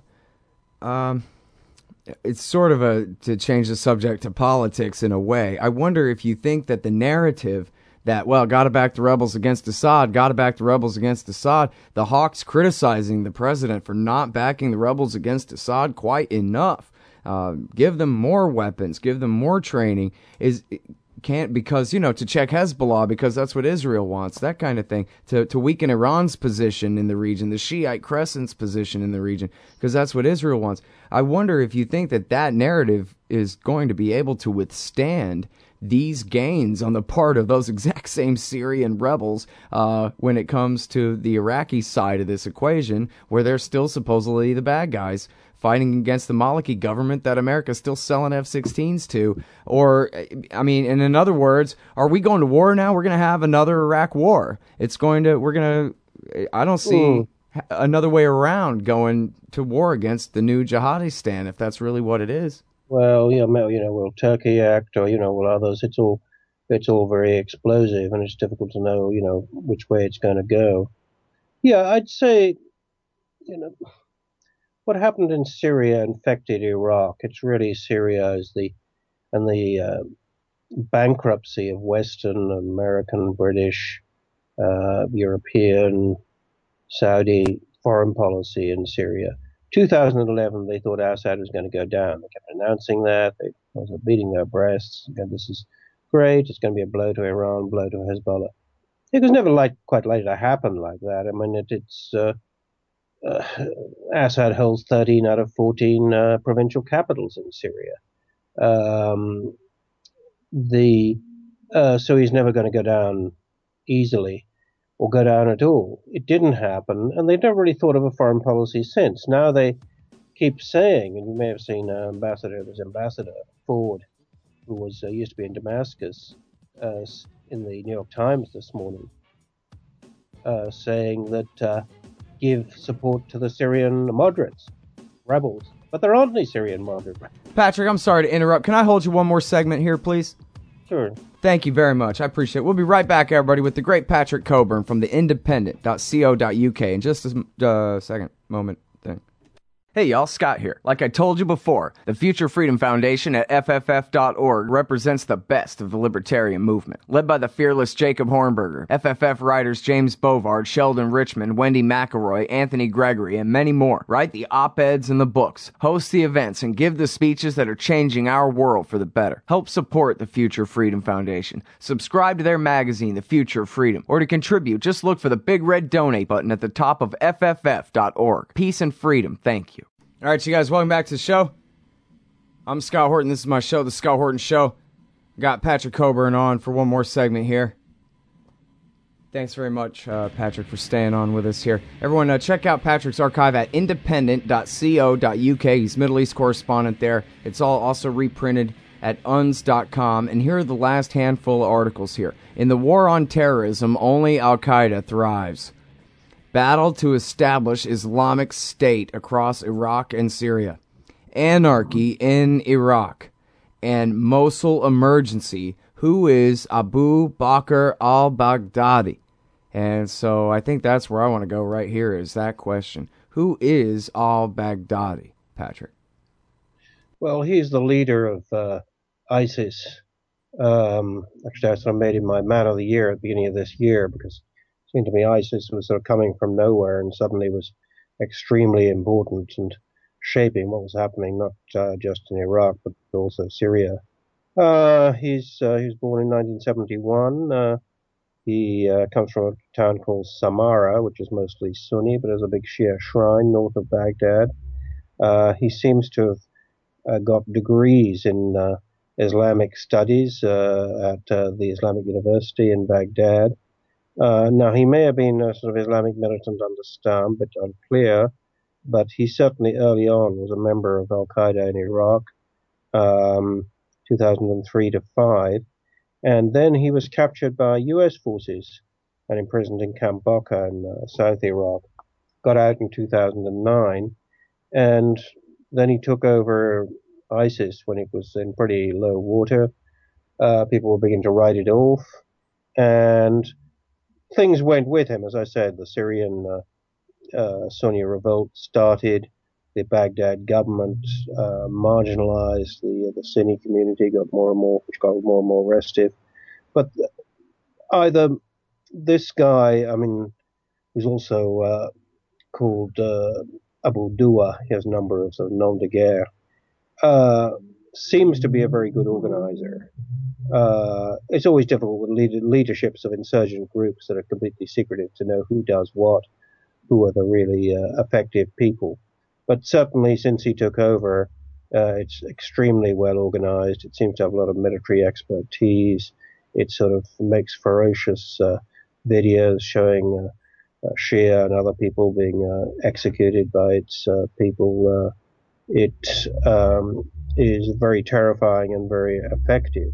It's sort of to change the subject to politics in a way. I wonder if you think that the narrative that, gotta back the rebels against Assad, the Hawks criticizing the president for not backing the rebels against Assad quite enough, give them more weapons, give them more training, because, to check Hezbollah, because that's what Israel wants, that kind of thing, to weaken Iran's position in the region, the Shiite Crescent's position in the region, because that's what Israel wants. I wonder if you think that narrative is going to be able to withstand these gains on the part of those exact same Syrian rebels when it comes to the Iraqi side of this equation, where they're still supposedly the bad guys, fighting against the Maliki government that America's still selling F-16s to. Or, I mean, and in other words, are we going to war now? We're going to have another Iraq war. I don't see another way around going to war against the new Jihadistan, if that's really what it is. Well, will Turkey act, or will others? It's all very explosive, and it's difficult to know, which way it's going to go. Yeah, I'd say, what happened in Syria infected Iraq. It's really Syria and the bankruptcy of Western, American, British, European, Saudi foreign policy in Syria. 2011, they thought Assad was going to go down. They kept announcing that. They were beating their breasts. Again, this is great. It's going to be a blow to Iran, blow to Hezbollah. It was never quite likely to happen like that. I mean, Assad holds 13 out of 14 provincial capitals in Syria. So he's never going to go down easily or go down at all. It didn't happen, and they've never really thought of a foreign policy since. Now they keep saying, and you may have seen Ambassador Ford, who was used to be in Damascus, in the New York Times this morning, saying that give support to the Syrian moderates, rebels. But there aren't any Syrian moderates. Patrick, I'm sorry to interrupt. Can I hold you one more segment here, please? Sure. Thank you very much. I appreciate it. We'll be right back, everybody, with the great Patrick Coburn from the independent.co.uk in just a second moment thing. Hey y'all, Scott here. Like I told you before, the Future Freedom Foundation at FFF.org represents the best of the libertarian movement. Led by the fearless Jacob Hornberger, FFF writers James Bovard, Sheldon Richman, Wendy McElroy, Anthony Gregory, and many more write the op-eds and the books, host the events, and give the speeches that are changing our world for the better. Help support the Future Freedom Foundation. Subscribe to their magazine, The Future of Freedom, or to contribute, just look for the big red donate button at the top of FFF.org. Peace and freedom. Thank you. All right, you guys, welcome back to the show. I'm Scott Horton. This is my show, The Scott Horton Show. Got Patrick Coburn on for one more segment here. Thanks very much, Patrick, for staying on with us here. Everyone, check out Patrick's archive at independent.co.uk. He's Middle East correspondent there. It's all also reprinted at UNS.com. And here are the last handful of articles here. In the war on terrorism, only Al-Qaeda thrives. Battle to establish Islamic State across Iraq and Syria. Anarchy in Iraq. And Mosul emergency. Who is Abu Bakr al-Baghdadi? And so I think that's where I want to go right here is that question. Who is al-Baghdadi, Patrick? Well, he's the leader of ISIS. Actually, I sort of made him my man of the year at the beginning of this year because it seemed to me ISIS was sort of coming from nowhere and suddenly was extremely important and shaping what was happening, not just in Iraq, but also Syria. He was born in 1971. He comes from a town called Samarra, which is mostly Sunni, but has a big Shia shrine north of Baghdad. He seems to have got degrees in Islamic studies at the Islamic University in Baghdad. Now, he may have been a sort of Islamic militant under Saddam, but unclear. But he certainly early on was a member of Al-Qaeda in Iraq, 2003 to 5. And then he was captured by U.S. forces and imprisoned in Camp Baka in South Iraq. Got out in 2009. And then he took over ISIS when it was in pretty low water. People were beginning to write it off. And things went with him. As I said, the Syrian Sunni revolt started. The Baghdad government marginalized the Sunni community, got more and more restive. But either this guy, who's also called Abu Dua, he has a number of sort of nom de guerre, seems to be a very good organizer. It's always difficult with leaderships of insurgent groups that are completely secretive to know who does what, who are the really effective people. But certainly since he took over, it's extremely well organized. It seems to have a lot of military expertise. It sort of makes ferocious videos showing Shia and other people being executed by its people. It is very terrifying and very effective.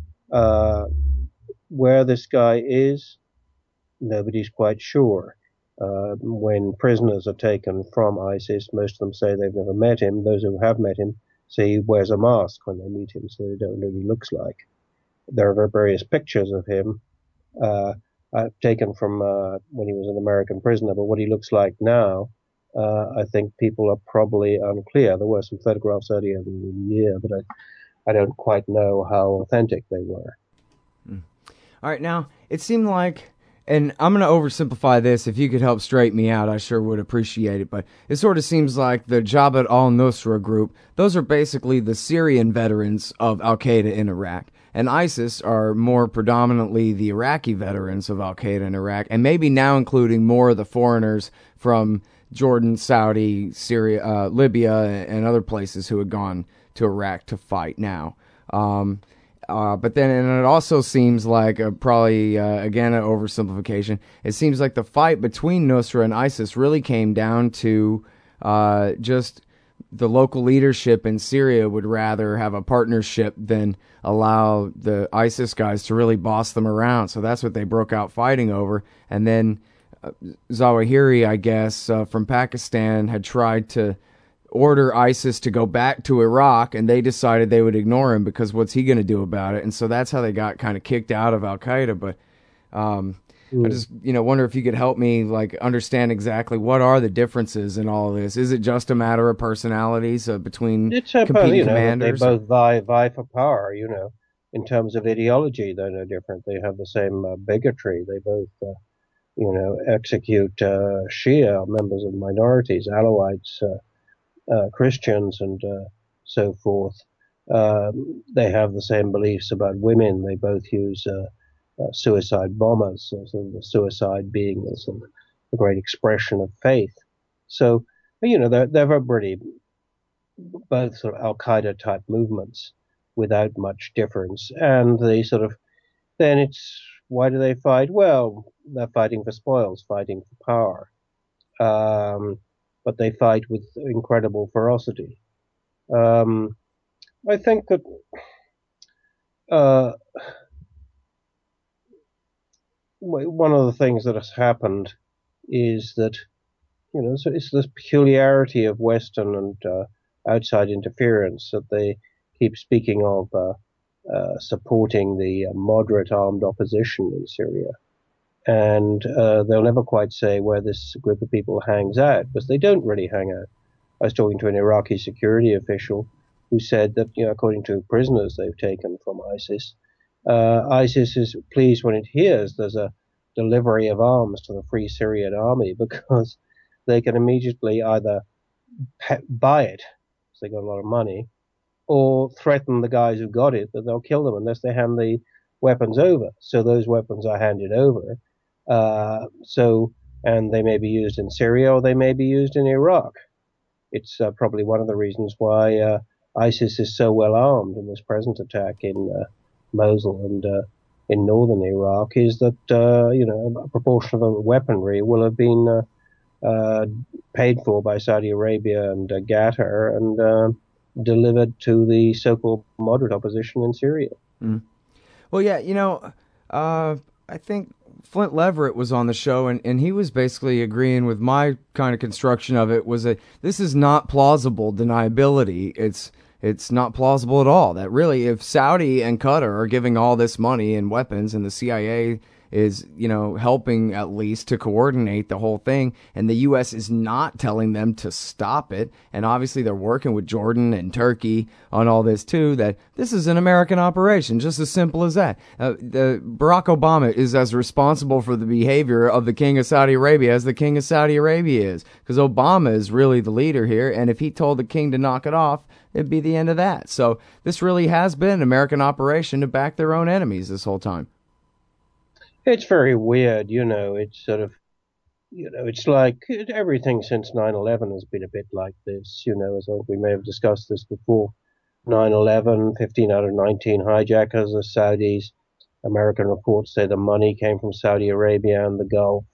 Where this guy is, nobody's quite sure. When prisoners are taken from ISIS, most of them say they've never met him. Those who have met him say he wears a mask when they meet him, so they don't know what he looks like. There are various pictures of him uh, taken from when he was an American prisoner, but what he looks like now, I think people are probably unclear. There were some photographs earlier in the year, but I don't quite know how authentic they were. All right, now, it seemed like, and I'm going to oversimplify this. If you could help straighten me out, I sure would appreciate it. But it sort of seems like the Jabhat al-Nusra group, those are basically the Syrian veterans of al-Qaeda in Iraq. And ISIS are more predominantly the Iraqi veterans of al-Qaeda in Iraq, and maybe now including more of the foreigners from Jordan, Saudi, Syria, Libya, and other places who had gone to Iraq to fight now. But then, and it also seems like probably, again, an oversimplification. It seems like the fight between Nusra and ISIS really came down to just the local leadership in Syria would rather have a partnership than allow the ISIS guys to really boss them around. So that's what they broke out fighting over. And then Zawahiri, I guess, from Pakistan had tried to order ISIS to go back to Iraq, and they decided they would ignore him because what's he going to do about it? And so that's how they got kind of kicked out of Al-Qaeda. But I just, wonder if you could help me understand exactly what are the differences in all of this. Is it just a matter of personalities between competing commanders? They both vie for power, in terms of ideology. They're no different. They have the same bigotry. They both, execute Shia, members of minorities, Alawites, Christians, and so forth. They have the same beliefs about women. They both use suicide bombers, sort of the suicide being a great expression of faith. So, they're pretty both sort of Al-Qaeda type movements without much difference. And they then it's, why do they fight? Well, they're fighting for spoils, fighting for power. But they fight with incredible ferocity. I think that one of the things that has happened is that, so it's this peculiarity of Western and outside interference that they keep speaking of supporting the moderate armed opposition in Syria. And they'll never quite say where this group of people hangs out, because they don't really hang out. I was talking to an Iraqi security official who said that, according to prisoners they've taken from ISIS, ISIS is pleased when it hears there's a delivery of arms to the Free Syrian Army, because they can immediately either buy it, because they got a lot of money, or threaten the guys who got it that they'll kill them unless they hand the weapons over. So those weapons are handed over. And they may be used in Syria or they may be used in Iraq. It's probably one of the reasons why ISIS is so well armed in this present attack in Mosul and in northern Iraq, is that a proportion of the weaponry will have been paid for by Saudi Arabia and Qatar and delivered to the so-called moderate opposition in Syria. Mm. Well, yeah, I think Flint Leverett was on the show, and he was basically agreeing with my kind of construction of it, was that this is not plausible deniability. It's not plausible at all. That really, if Saudi and Qatar are giving all this money and weapons, and the CIA is, helping at least to coordinate the whole thing, and the U.S. is not telling them to stop it, and obviously they're working with Jordan and Turkey on all this too, that this is an American operation, just as simple as that. Barack Obama is as responsible for the behavior of the King of Saudi Arabia as the King of Saudi Arabia is, because Obama is really the leader here, and if he told the king to knock it off, it'd be the end of that. So this really has been an American operation to back their own enemies this whole time. It's very weird, it's sort of, it's like everything since 9/11 has been a bit like this, as we may have discussed this before. 9/11, 15 out of 19 hijackers are Saudis. American reports say the money came from Saudi Arabia and the Gulf.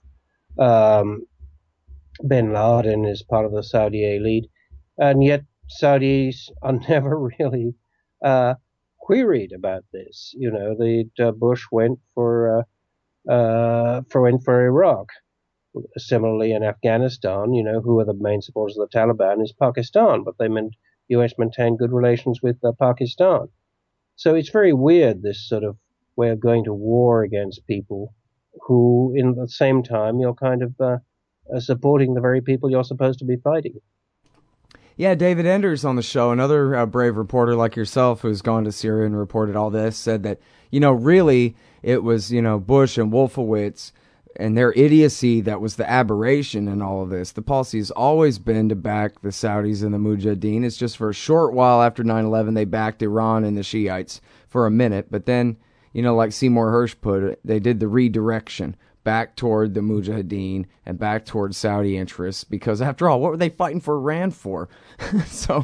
Bin Laden is part of the Saudi elite, and yet Saudis are never really queried about this. Bush went for Iraq. Similarly, in Afghanistan, who are the main supporters of the Taliban is Pakistan, but U.S. maintained good relations with Pakistan. So it's very weird, this sort of way of going to war against people who, in the same time, you're kind of supporting the very people you're supposed to be fighting. Yeah, David Enders on the show, another brave reporter like yourself who's gone to Syria and reported all this, said that, really it was, Bush and Wolfowitz and their idiocy that was the aberration in all of this. The policy has always been to back the Saudis and the Mujahideen. It's just for a short while after 9/11 they backed Iran and the Shiites for a minute. But then, like Seymour Hersh put it, they did the redirection back toward the Mujahideen and back toward Saudi interests. Because after all, what were they fighting for Iran for? So,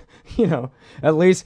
at least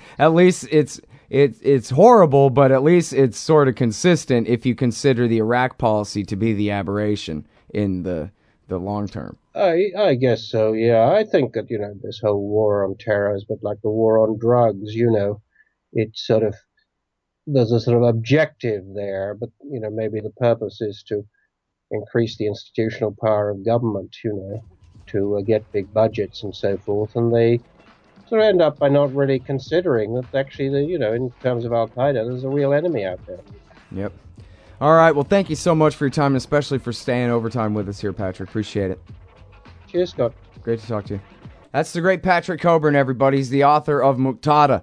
it's horrible, but at least it's sort of consistent if you consider the Iraq policy to be the aberration in the long term. I guess so, yeah. I think that, this whole war on terror is a bit like the war on drugs, It's sort of, there's a sort of objective there, but, maybe the purpose is to increase the institutional power of government, to get big budgets and so forth, and they sort of end up by not really considering that actually, in terms of Al-Qaeda, there's a real enemy out there. Yep. All right, well, thank you so much for your time, and especially for staying overtime with us here, Patrick. Appreciate it. Cheers, Scott. Great to talk to you. That's the great Patrick Coburn, everybody. He's the author of Muqtada.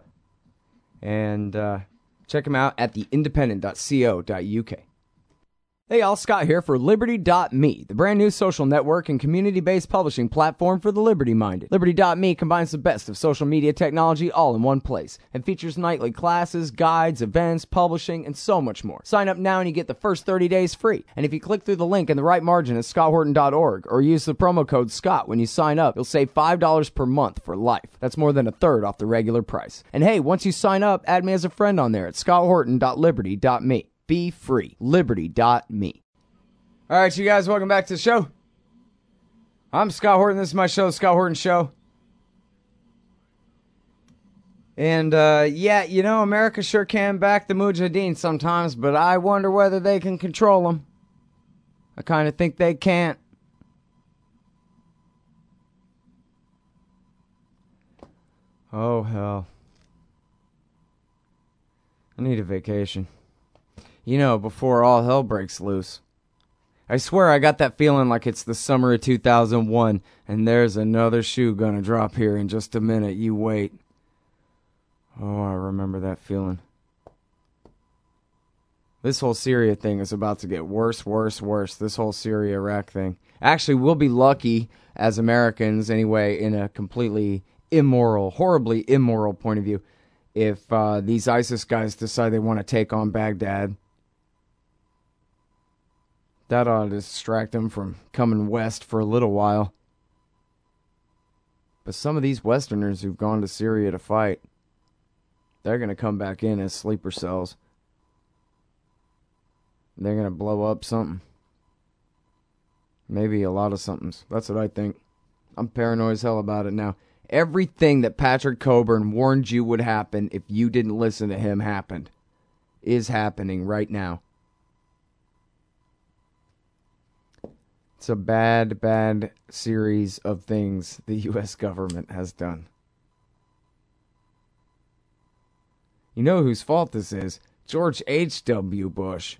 And check him out at theindependent.co.uk. Hey y'all, Scott here for Liberty.me, the brand new social network and community-based publishing platform for the liberty-minded. Liberty.me combines the best of social media technology all in one place and features nightly classes, guides, events, publishing, and so much more. Sign up now and you get the first 30 days free. And if you click through the link in the right margin at scotthorton.org or use the promo code SCOTT when you sign up, you'll save $5 per month for life. That's more than a third off the regular price. And hey, once you sign up, add me as a friend on there at scotthorton.liberty.me. Be free. Liberty.me. All right, you guys, welcome back to the show. I'm Scott Horton. This is my show, The Scott Horton Show. And, America sure can back the Mujahideen sometimes, but I wonder whether they can control them. I kind of think they can't. Oh, hell. I need a vacation. Before all hell breaks loose. I swear I got that feeling like it's the summer of 2001, and there's another shoe gonna drop here in just a minute. You wait. Oh, I remember that feeling. This whole Syria thing is about to get worse, worse, worse. This whole Syria-Iraq thing. Actually, we'll be lucky as Americans, anyway, in a completely immoral, horribly immoral point of view, if these ISIS guys decide they want to take on Baghdad. That ought to distract them from coming west for a little while. But some of these Westerners who've gone to Syria to fight, they're going to come back in as sleeper cells. They're going to blow up something. Maybe a lot of somethings. That's what I think. I'm paranoid as hell about it now. Everything that Patrick Coburn warned you would happen if you didn't listen to him happened. Is happening right now. It's a bad, bad series of things the U.S. government has done. You know whose fault this is? George H.W. Bush.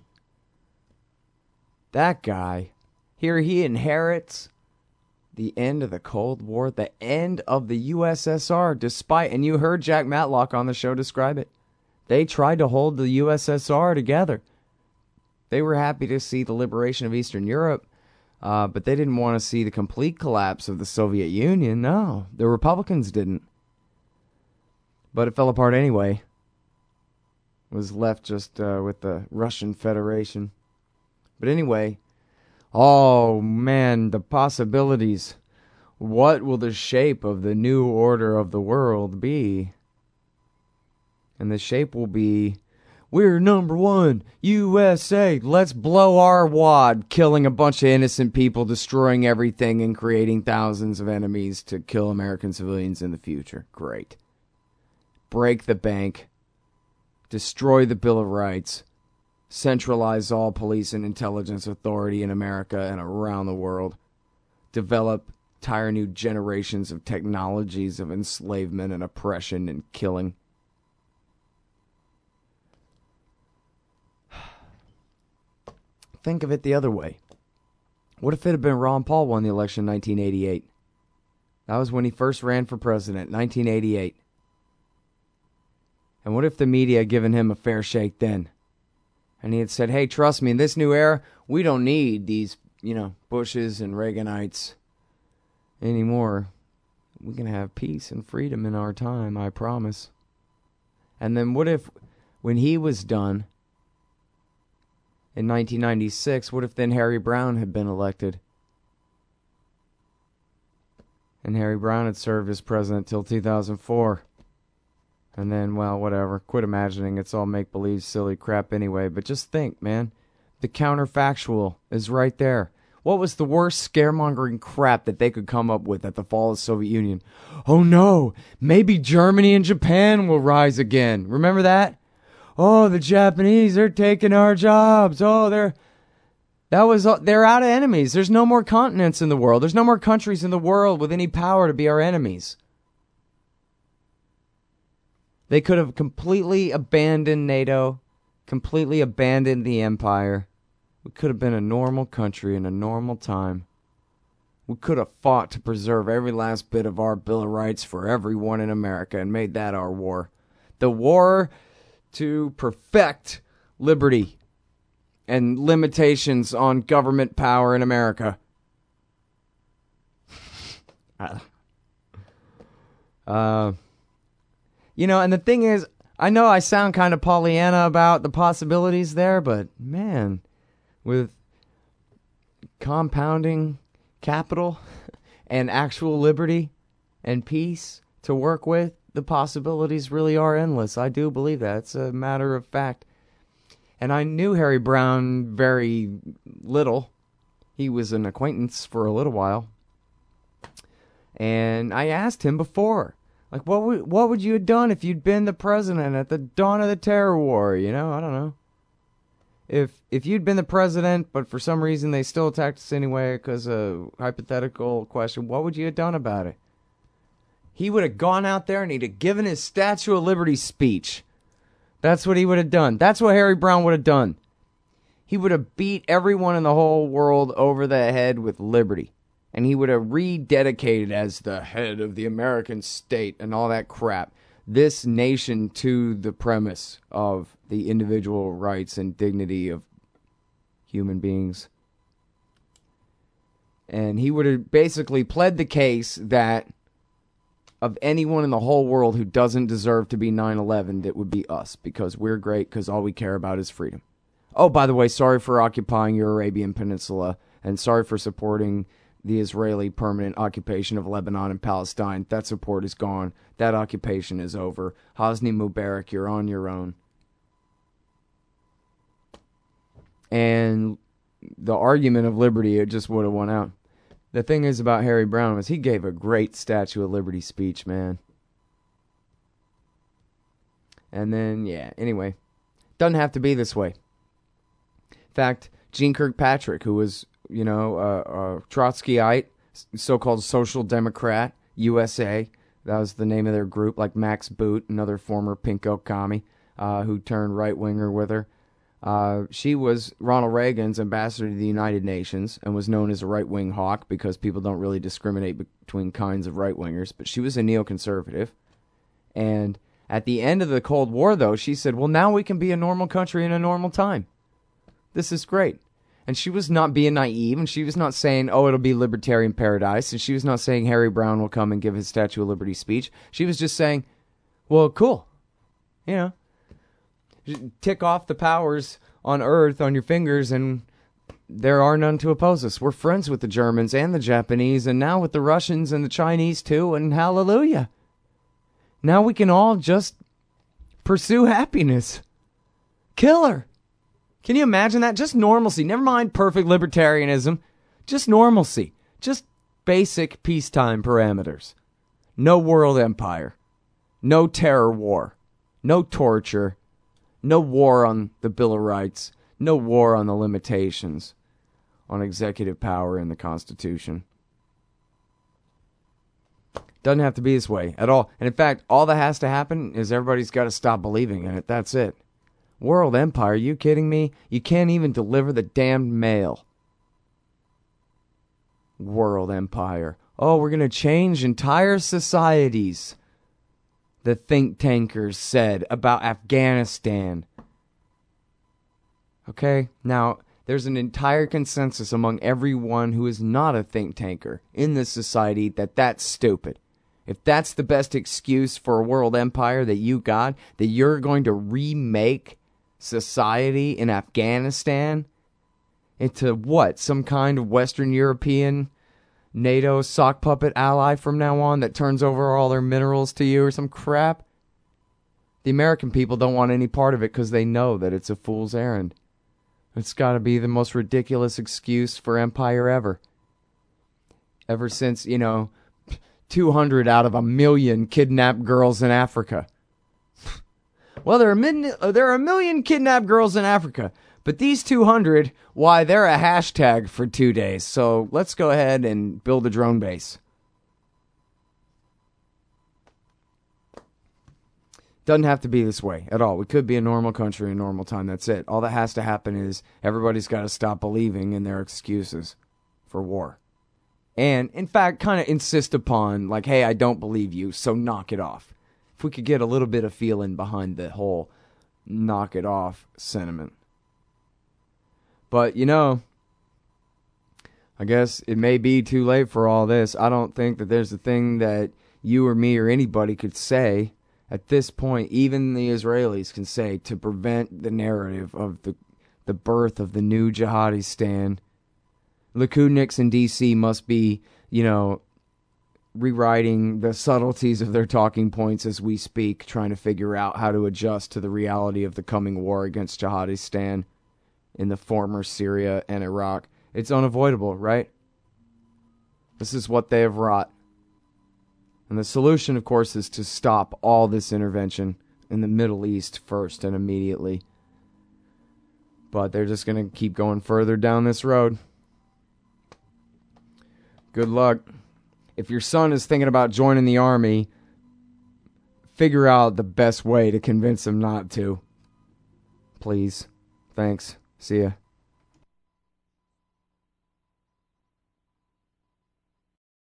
That guy. Here he inherits the end of the Cold War, the end of the USSR, despite, and you heard Jack Matlock on the show describe it, they tried to hold the USSR together. They were happy to see the liberation of Eastern Europe, but they didn't want to see the complete collapse of the Soviet Union. No, the Republicans didn't. But it fell apart anyway. It was left just with the Russian Federation. But anyway, oh man, the possibilities. What will the shape of the new order of the world be? And the shape will be, we're number one, USA. Let's blow our wad, killing a bunch of innocent people, destroying everything, and creating thousands of enemies to kill American civilians in the future. Great. Break the bank. Destroy the Bill of Rights. centralize all police and intelligence authority in America and around the world, develop entire new generations of technologies of enslavement and oppression and killing. Think of it the other way. What if it had been Ron Paul won the election in 1988? That was when he first ran for president, 1988. And what if the media had given him a fair shake then? And he had said, hey, trust me, in this new era, we don't need these, Bushes and Reaganites anymore. We can have peace and freedom in our time, I promise. And then what if, when he was done, in 1996, what if then Harry Browne had been elected? And Harry Browne had served as president till 2004. And then, well, whatever. Quit imagining. It's all make-believe, silly crap anyway. But just think, man. The counterfactual is right there. What was the worst scaremongering crap that they could come up with at the fall of the Soviet Union? Oh, no. Maybe Germany and Japan will rise again. Remember that? Oh, the Japanese, they're taking our jobs. Oh, they're out of enemies. There's no more continents in the world. There's no more countries in the world with any power to be our enemies. They could have completely abandoned NATO, completely abandoned the empire. We could have been a normal country in a normal time. We could have fought to preserve every last bit of our Bill of Rights for everyone in America and made that our war. The war to perfect liberty and limitations on government power in America. And the thing is, I know I sound kind of Pollyanna about the possibilities there, but man, with compounding capital and actual liberty and peace to work with, the possibilities really are endless. I do believe that. It's a matter of fact. And I knew Harry Browne very little. He was an acquaintance for a little while. And I asked him before, like, what would you have done if you'd been the president at the dawn of the terror war? I don't know. If you'd been the president, but for some reason they still attacked us anyway because of a hypothetical question, what would you have done about it? He would have gone out there and he'd have given his Statue of Liberty speech. That's what he would have done. That's what Harry Browne would have done. He would have beat everyone in the whole world over the head with liberty. And he would have rededicated as the head of the American state and all that crap. This nation to the premise of the individual rights and dignity of human beings. And he would have basically pled the case that of anyone in the whole world who doesn't deserve to be 9/11, it would be us, because we're great, because all we care about is freedom. Oh, by the way, sorry for occupying your Arabian Peninsula, and sorry for supporting the Israeli permanent occupation of Lebanon and Palestine. That support is gone. That occupation is over. Hosni Mubarak, you're on your own. And the argument of liberty, it just would have won out. The thing is about Harry Browne was he gave a great Statue of Liberty speech, man. And then, anyway. Doesn't have to be this way. In fact, Jeane Kirkpatrick, who was, a Trotskyite, so-called Social Democrat, USA, that was the name of their group, like Max Boot, another former pinko commie, who turned right-winger with her. She was Ronald Reagan's ambassador to the United Nations and was known as a right-wing hawk because people don't really discriminate between kinds of right-wingers. But she was a neoconservative. And at the end of the Cold War, though, she said, well, now we can be a normal country in a normal time. This is great. And she was not being naive, and she was not saying, oh, it'll be libertarian paradise, and she was not saying Harry Browne will come and give his Statue of Liberty speech. She was just saying, well, cool. Tick off the powers on Earth on your fingers, and there are none to oppose us. We're friends with the Germans and the Japanese, and now with the Russians and the Chinese too, and hallelujah. Now we can all just pursue happiness. Killer. Can you imagine that? Just normalcy. Never mind perfect libertarianism. Just normalcy. Just basic peacetime parameters. No world empire. No terror war. No torture. No war on the Bill of Rights. No war on the limitations on executive power in the Constitution. Doesn't have to be this way at all. And in fact, all that has to happen is everybody's got to stop believing in it. That's it. World empire, are you kidding me? You can't even deliver the damned mail. World empire. Oh, we're going to change entire societies, the think tankers said about Afghanistan. Okay, now there's an entire consensus among everyone who is not a think tanker in this society that that's stupid. If that's the best excuse for a world empire that you got, that you're going to remake society in Afghanistan into what? Some kind of Western European NATO sock puppet ally from now on that turns over all their minerals to you or some crap? The American people don't want any part of it because they know that it's a fool's errand. It's got to be the most ridiculous excuse for empire ever. Ever since, 200 out of 1 million kidnapped girls in Africa. Well, there are 1 million kidnapped girls in Africa, but these 200, why, they're a hashtag for 2 days. So let's go ahead and build a drone base. Doesn't have to be this way at all. We could be a normal country in normal time. That's it. All that has to happen is everybody's got to stop believing in their excuses for war. And, in fact, kind of insist upon, like, hey, I don't believe you, so knock it off. If we could get a little bit of feeling behind the whole knock it off sentiment. But, I guess it may be too late for all this. I don't think that there's a thing that you or me or anybody could say at this point, even the Israelis can say, to prevent the narrative of the birth of the new Jihadistan. Likudniks in D.C. must be, rewriting the subtleties of their talking points as we speak, trying to figure out how to adjust to the reality of the coming war against Jihadistan in the former Syria and Iraq. It's unavoidable, right? This is what they have wrought. And the solution, of course, is to stop all this intervention in the Middle East first and immediately. But they're just going to keep going further down this road. Good luck. If your son is thinking about joining the army, figure out the best way to convince him not to. Please. Thanks. See ya.